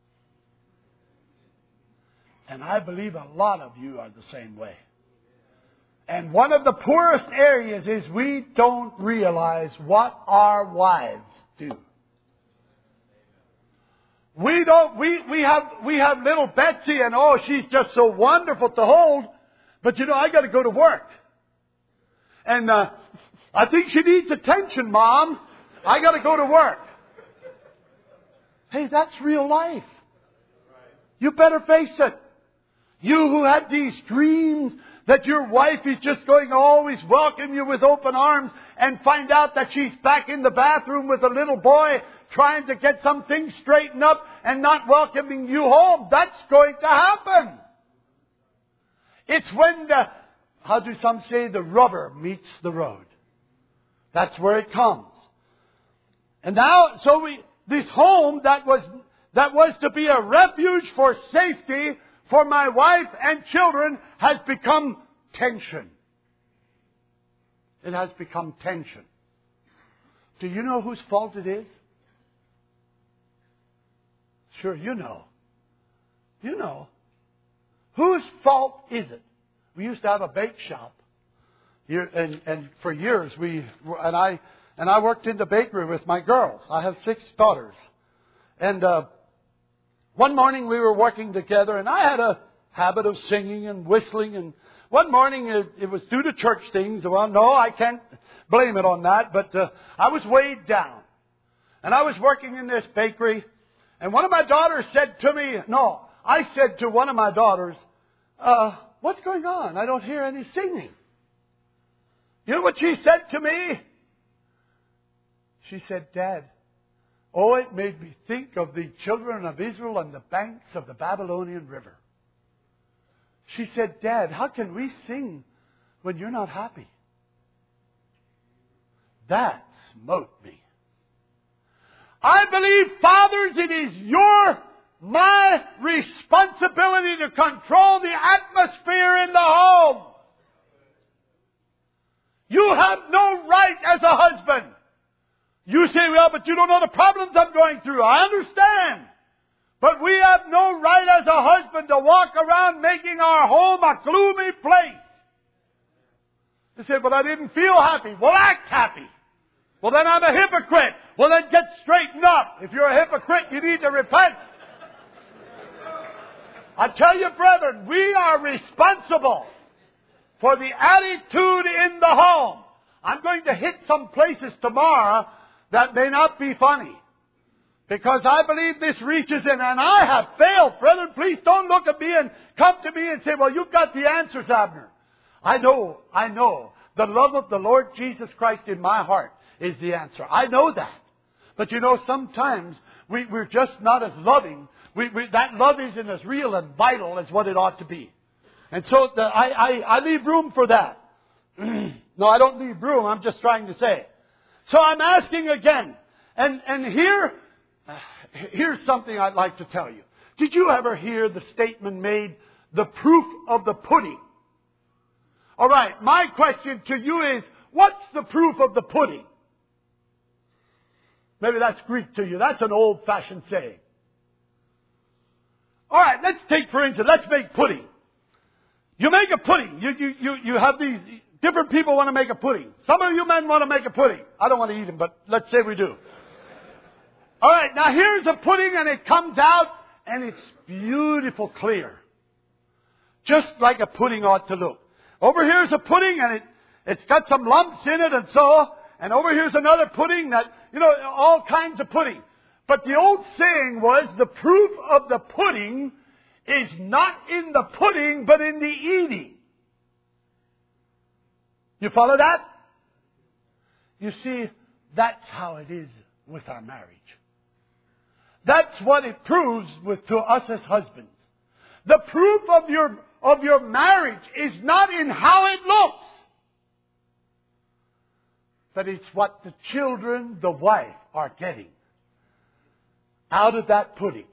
And I believe a lot of you are the same way. And one of the poorest areas is we don't realize what our wives do. We have little Betsy, and she's just so wonderful to hold. But I got to go to work. And I think she needs attention, Mom. I got to go to work. Hey, that's real life. You better face it. You who had these dreams that your wife is just going to always welcome you with open arms, and find out that she's back in the bathroom with a little boy trying to get some things straightened up and not welcoming you home. That's going to happen. It's when how do some say, the rubber meets the road. That's where it comes. And now, this home that was to be a refuge for safety for my wife and children has become tension. It has become tension. Do you know whose fault it is? Sure, you know. You know. Whose fault is it? We used to have a bake shop. And for years I worked in the bakery with my girls. I have 6 daughters. And one morning we were working together, and I had a habit of singing and whistling. And one morning it was due to church things. Well, no, I can't blame it on that. But I was weighed down. And I was working in this bakery. And one of my daughters said to me, no, I said to one of my daughters, what's going on? I don't hear any singing. You know what she said to me? She said, Dad, oh, it made me think of the children of Israel on the banks of the Babylonian River. She said, Dad, how can we sing when you're not happy? That smote me. I believe, fathers, it is my responsibility to control the atmosphere in the home. You have no right as a husband. You say, well, but you don't know the problems I'm going through. I understand. But we have no right as a husband to walk around making our home a gloomy place. You say, but I didn't feel happy. Well, act happy. Well, then I'm a hypocrite. Well, then get straightened up. If you're a hypocrite, you need to repent. I tell you, brethren, we are responsible for the attitude in the home. I'm going to hit some places tomorrow that may not be funny, because I believe this reaches in, and I have failed. Brethren, please don't look at me and come to me and say, well, you've got the answers, Abner. I know. The love of the Lord Jesus Christ in my heart is the answer. I know that. But you know, sometimes we're just not as loving. That love isn't as real and vital as what it ought to be. And so I leave room for that. No, I don't leave room. I'm just trying to say. So I'm asking again. And here's something I'd like to tell you. Did you ever hear the statement made, the proof of the pudding? All right, my question to you is, what's the proof of the pudding? Maybe that's Greek to you. That's an old-fashioned saying. All right, let's take, for instance, let's make pudding. You make a pudding. You have these different people want to make a pudding. Some of you men want to make a pudding. I don't want to eat them, but let's say we do. All right, now here's a pudding, and it comes out, and it's beautiful clear. Just like a pudding ought to look. Over here's a pudding, and it's got some lumps in it, and so, and over here's another pudding that, all kinds of pudding. But the old saying was, the proof of the pudding is not in the pudding, but in the eating. You follow that? You see, that's how it is with our marriage. That's what it proves to us as husbands. The proof of your marriage is not in how it looks, but it's what the children, the wife, are getting out of that pudding.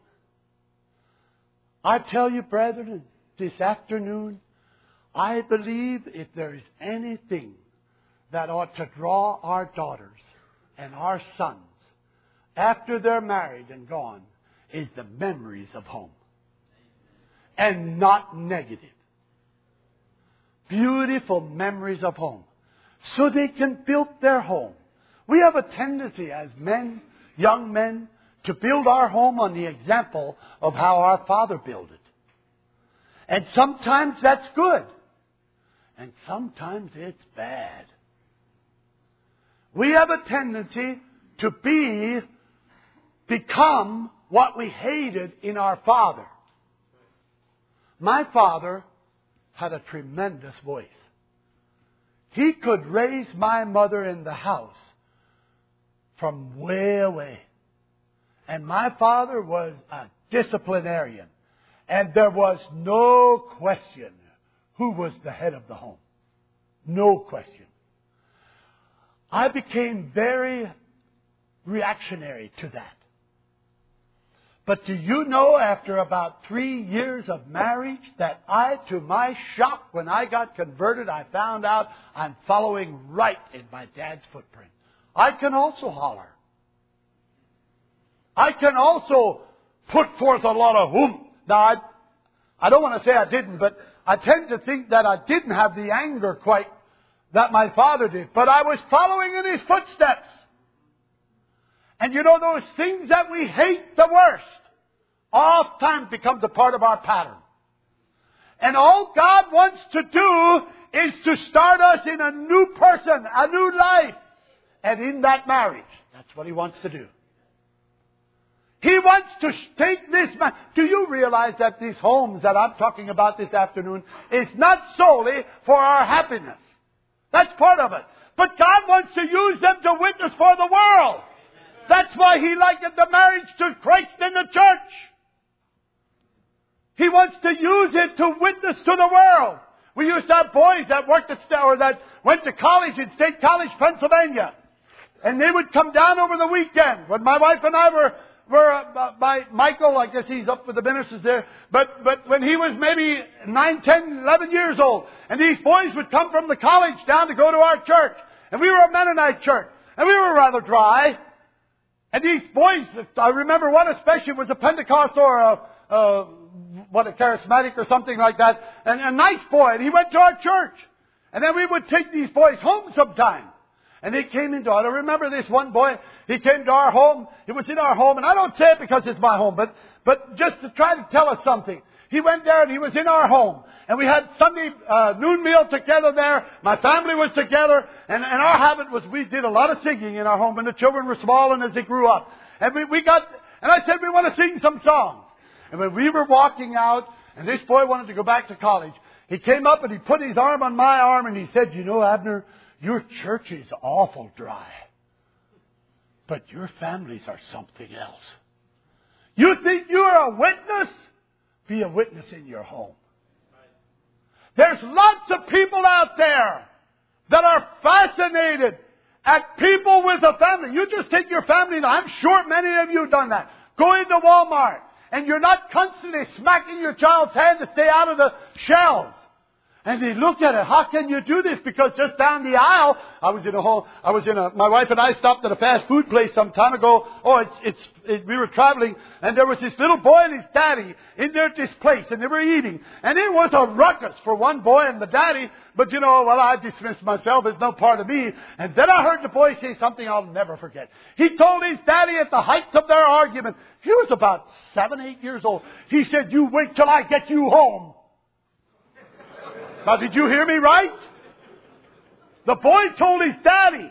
I tell you, brethren, this afternoon, I believe if there is anything that ought to draw our daughters and our sons after they're married and gone, is the memories of home. And not negative. Beautiful memories of home. So they can build their home. We have a tendency as men, young men, to build our home on the example of how our father built it. And sometimes that's good. And sometimes it's bad. We have a tendency to become what we hated in our father. My father had a tremendous voice. He could raise my mother in the house from way away. And my father was a disciplinarian. And there was no question who was the head of the home. No question. I became very reactionary to that. But do you know, after about 3 years of marriage, that to my shock, when I got converted, I found out I'm following right in my dad's footprint. I can also holler. I can also put forth a lot of whoop. Now, I don't want to say I didn't, but I tend to think that I didn't have the anger quite that my father did. But I was following in his footsteps. And you know, those things that we hate the worst oftentimes becomes a part of our pattern. And all God wants to do is to start us in a new person, a new life. And in that marriage, that's what He wants to do. He wants to take this man. Do you realize that these homes that I'm talking about this afternoon is not solely for our happiness? That's part of it. But God wants to use them to witness for the world. That's why He likened the marriage to Christ in the church. He wants to use it to witness to the world. We used to have boys that worked that went to college in State College, Pennsylvania. And they would come down over the weekend. When my wife and I were by Michael, I guess he's up with the ministers there, but when he was maybe 9, 10, 11 years old, and these boys would come from the college down to go to our church. And we were a Mennonite church. And we were rather dry. And these boys, I remember one especially was a Pentecostal or a charismatic or something like that. And a nice boy. And he went to our church. And then we would take these boys home sometime. And they came into, I remember this one boy, he came to our home. It was in our home. And I don't say it because it's my home, but just to try to tell us something. He went there and he was in our home. And we had Sunday noon meal together there. My family was together. And our habit was we did a lot of singing in our home when the children were small and as they grew up. And and I said, we want to sing some songs. And when we were walking out, and this boy wanted to go back to college, he came up and he put his arm on my arm and he said, you know, Abner, your church is awful dry. But your families are something else. You think you're a witness? Be a witness in your home. There's lots of people out there that are fascinated at people with a family. You just take your family, and I'm sure many of you have done that. Go into Walmart, and you're not constantly smacking your child's hand to stay out of the shelves. And they look at it. How can you do this? Because just down the aisle, my wife and I stopped at a fast food place some time ago. We were traveling, and there was this little boy and his daddy in there at this place, and they were eating. And it was a ruckus for one boy and the daddy. But I dismissed myself. It's no part of me. And then I heard the boy say something I'll never forget. He told his daddy at the height of their argument, he was about 7, 8 years old. He said, you wait till I get you home. Now, did you hear me right? The boy told his daddy.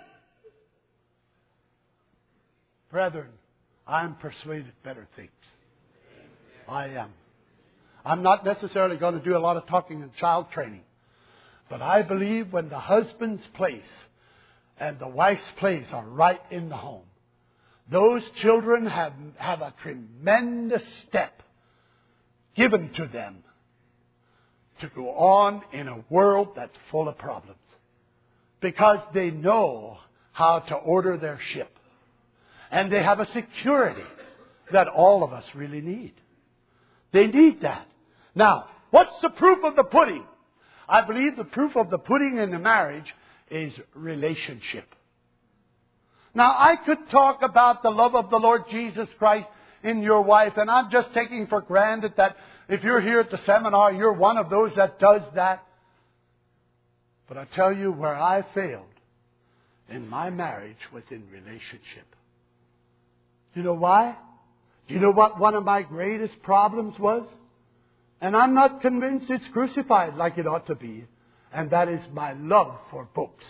Brethren, I'm persuaded better things. I am. I'm not necessarily going to do a lot of talking in child training. But I believe when the husband's place and the wife's place are right in the home, those children have a tremendous step given to them to go on in a world that's full of problems. Because they know how to order their ship. And they have a security that all of us really need. They need that. Now, what's the proof of the pudding? I believe the proof of the pudding in the marriage is relationship. Now, I could talk about the love of the Lord Jesus Christ in your wife, and I'm just taking for granted that if you're here at the seminar, you're one of those that does that. But I tell you, where I failed in my marriage was in relationship. You know why? Do you know what one of my greatest problems was? And I'm not convinced it's crucified like it ought to be. And that is my love for books.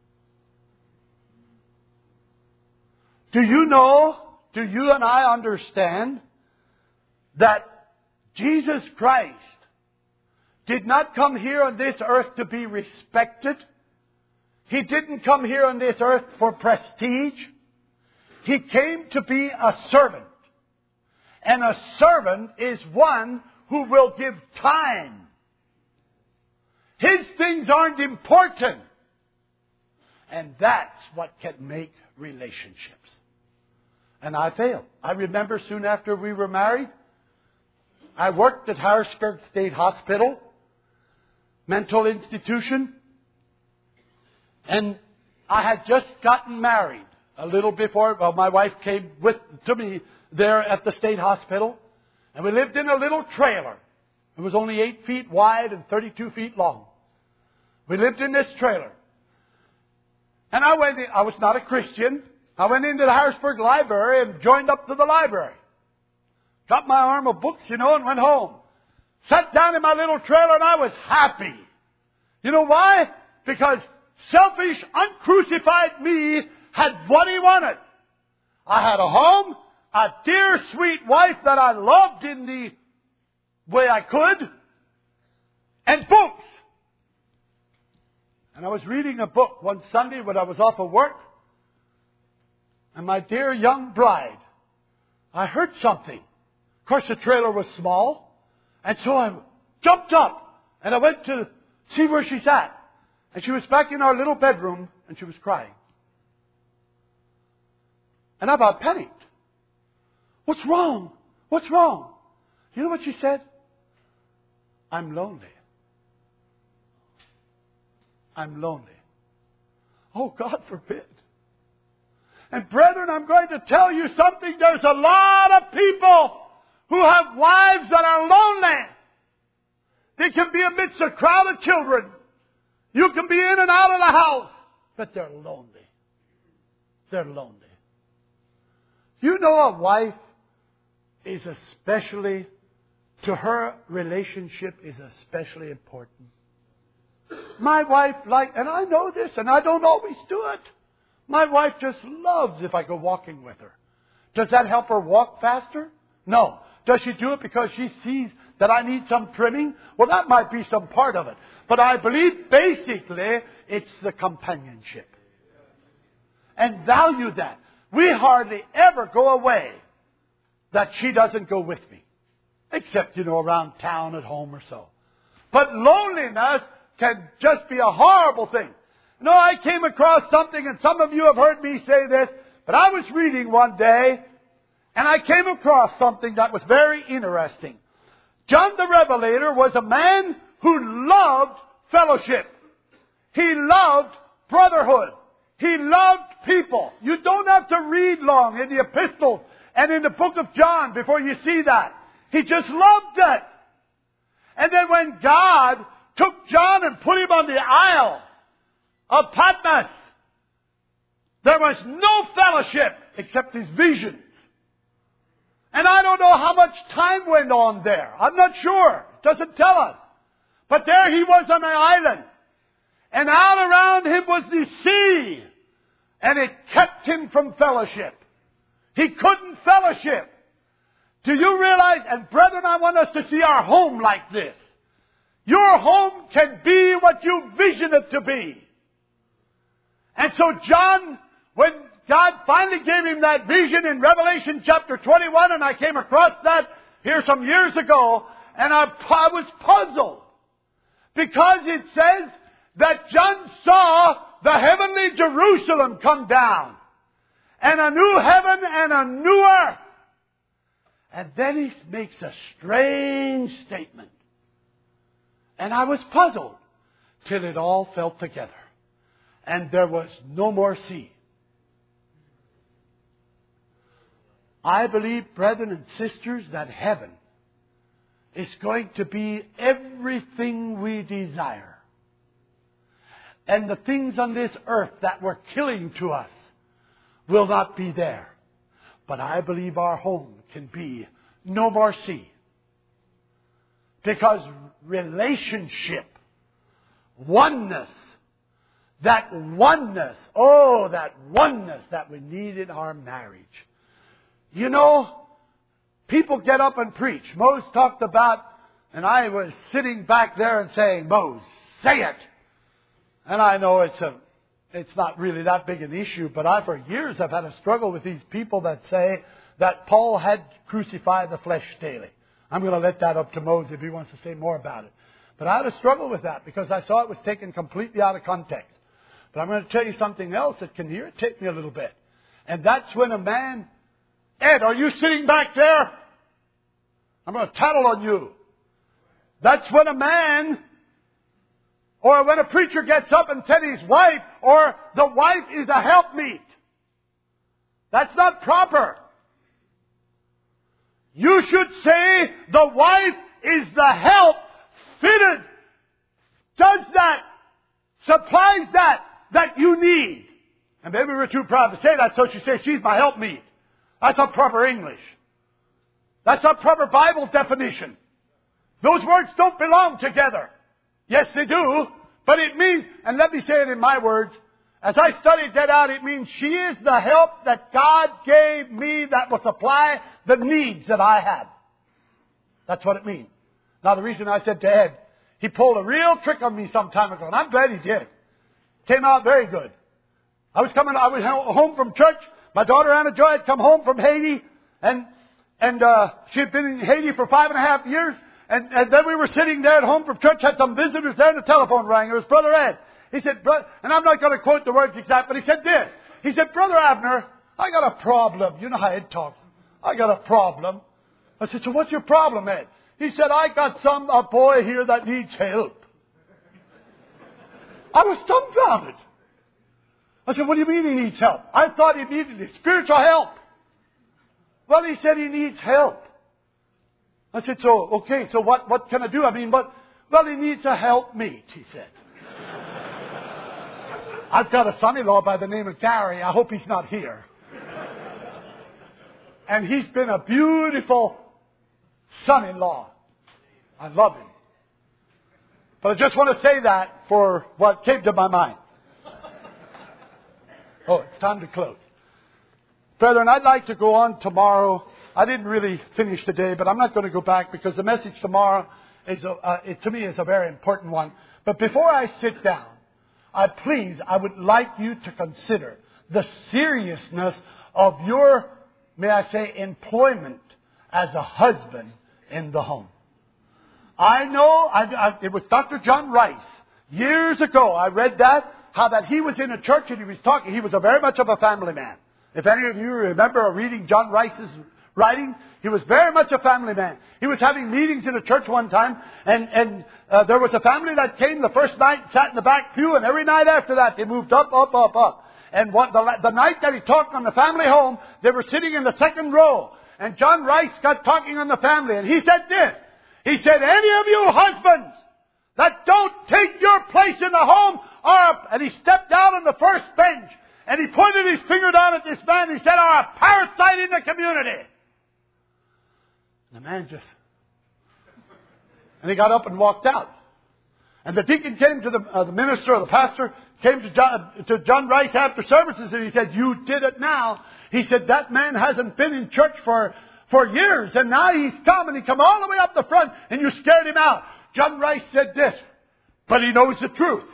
Do you and I understand that Jesus Christ did not come here on this earth to be respected. He didn't come here on this earth for prestige. He came to be a servant. And a servant is one who will give time. His things aren't important. And that's what can make relationships. And I failed. I remember soon after we were married, I worked at Harrisburg State Hospital, mental institution, and I had just gotten married a little before. Well, my wife came to me there at the state hospital, and we lived in a little trailer. It was only 8 feet wide and 32 feet long. We lived in this trailer. And I was not a Christian. I went into the Harrisburg Library and joined up to the library. Got my arm of books, and went home. Sat down in my little trailer and I was happy. You know why? Because selfish, uncrucified me had what he wanted. I had a home. a dear, sweet wife that I loved in the way I could, and books. And I was reading a book one Sunday when I was off of work, and my dear young bride, I heard something. Of course, the trailer was small, and so I jumped up, and I went to see where she's at. And she was back in our little bedroom, and she was crying. And I about panicked. What's wrong? What's wrong? You know what she said? I'm lonely. I'm lonely. Oh, God forbid. And brethren, I'm going to tell you something. There's a lot of people who have wives that are lonely. They can be amidst a crowd of children. You can be in and out of the house. But they're lonely. They're lonely. You know, a wife is especially, to her relationship is especially important. My wife and I know this, and I don't always do it. My wife just loves if I go walking with her. Does that help her walk faster? No. Does she do it because she sees that I need some trimming? Well, that might be some part of it. But I believe basically it's the companionship. And value that. We hardly ever go away that she doesn't go with me. Except, around town, at home or so. But loneliness can just be a horrible thing. I came across something, and some of you have heard me say this, but I was reading one day, and I came across something that was very interesting. John the Revelator was a man who loved fellowship. He loved brotherhood. He loved people. You don't have to read long in the epistles and in the book of John before you see that. He just loved it. And then when God took John and put him on the Isle of Patmos, there was no fellowship except his visions. And I don't know how much time went on there. I'm not sure. It doesn't tell us. But there he was on an island. And out around him was the sea. And it kept him from fellowship. He couldn't fellowship. Do you realize, and brethren, I want us to see our home like this. Your home can be what you vision it to be. And so John, when God finally gave him that vision in Revelation chapter 21, and I came across that here some years ago, and I was puzzled. Because it says that John saw the heavenly Jerusalem come down, and a new heaven and a new earth. And then he makes a strange statement. And I was puzzled till it all fell together. And there was no more sea. I believe, brethren and sisters, that heaven is going to be everything we desire. And the things on this earth that were killing to us will not be there. But I believe our home can be no more sea. Because relationship, oneness, that oneness that we need in our marriage. People get up and preach. Mose talked about, and I was sitting back there and saying, Mose, say it. And I know it's not really that big an issue, but for years I've had a struggle with these people that say that Paul had crucified the flesh daily. I'm going to let that up to Moses if he wants to say more about it. But I had a struggle with that because I saw it was taken completely out of context. But I'm going to tell you something else that can irritate me a little bit. And that's when a man, Ed, are you sitting back there? I'm going to tattle on you. That's when a man, or when a preacher gets up and said his wife, or the wife is a helpmeet. That's not proper. You should say the wife is the help, fitted, does that, supplies that you need. And maybe we're too proud to say that, so you say she's my helpmeet. That's not proper English. That's not proper Bible definition. Those words don't belong together. Yes, they do. But it means, and let me say it in my words, As I studied that out, it means she is the help that God gave me that will supply the needs that I had. That's what it means. Now, the reason I said to Ed, he pulled a real trick on me some time ago, and I'm glad he did. Came out very good. I was home from church. My daughter Anna Joy had come home from Haiti, and she had been in Haiti for 5.5 years. And then we were sitting there at home from church, had some visitors there, and the telephone rang. It was Brother Ed. He said, and I'm not going to quote the words exact, but he said this. He said, Brother Abner, I got a problem. You know how Ed talks. I got a problem. I said, so what's your problem, Ed? He said, I got a boy here that needs help. I was dumbfounded. I said, what do you mean he needs help? I thought he needed spiritual help. Well, he said he needs help. I said, so what can I do? I mean, well, he needs a helpmeet, he said. I've got a son-in-law by the name of Gary. I hope he's not here. And he's been a beautiful son-in-law. I love him. But I just want to say that for what came to my mind. Oh, it's time to close. Brethren, I'd like to go on tomorrow. I didn't really finish today, but I'm not going to go back because the message tomorrow to me is a very important one. But before I sit down, I would like you to consider the seriousness of your, may I say, employment as a husband in the home. I know, it was Dr. John Rice. Years ago, I read how that he was in a church and he was very much of a family man. If any of you remember reading John Rice's writing, he was very much a family man. He was having meetings in a church one time, and there was a family that came the first night, sat in the back pew, and every night after that they moved up. And the night that he talked on the family home, they were sitting in the second row, and John Rice got talking on the family, and he said this. He said, any of you husbands that don't take your place in the home and he stepped down on the first bench, and he pointed his finger down at this man, and he said, are a parasite in the community. And the man and he got up and walked out. And the deacon came to the minister or the pastor, came to John Rice after services, and he said, you did it now. He said, that man hasn't been in church for years, and now he's come, and he come all the way up the front, and you scared him out. John Rice said this, but he knows the truth.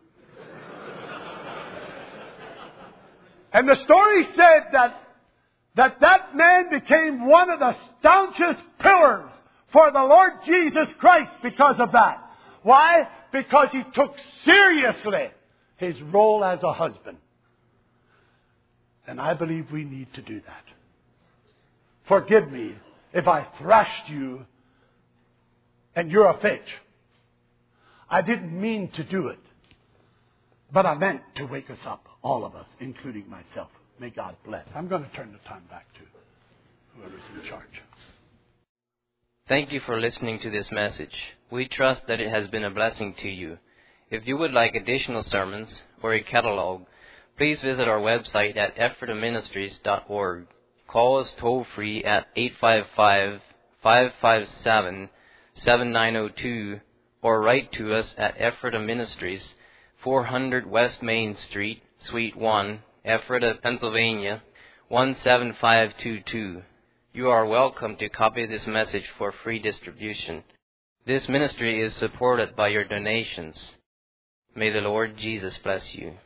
And the story said that man became one of the staunchest pillars for the Lord Jesus Christ because of that. Why? Because he took seriously his role as a husband. And I believe we need to do that. Forgive me if I thrashed you and you're a fitch. I didn't mean to do it. But I meant to wake us up, all of us, including myself. May God bless. I'm going to turn the time back to whoever's in charge. Thank you for listening to this message. We trust that it has been a blessing to you. If you would like additional sermons or a catalog, please visit our website at ephrataministries.org. Call us toll-free at 855-557-7902 or write to us at Ephrata Ministries, 400 West Main Street, Suite 1, Ephrata, Pennsylvania, 17522. You are welcome to copy this message for free distribution. This ministry is supported by your donations. May the Lord Jesus bless you.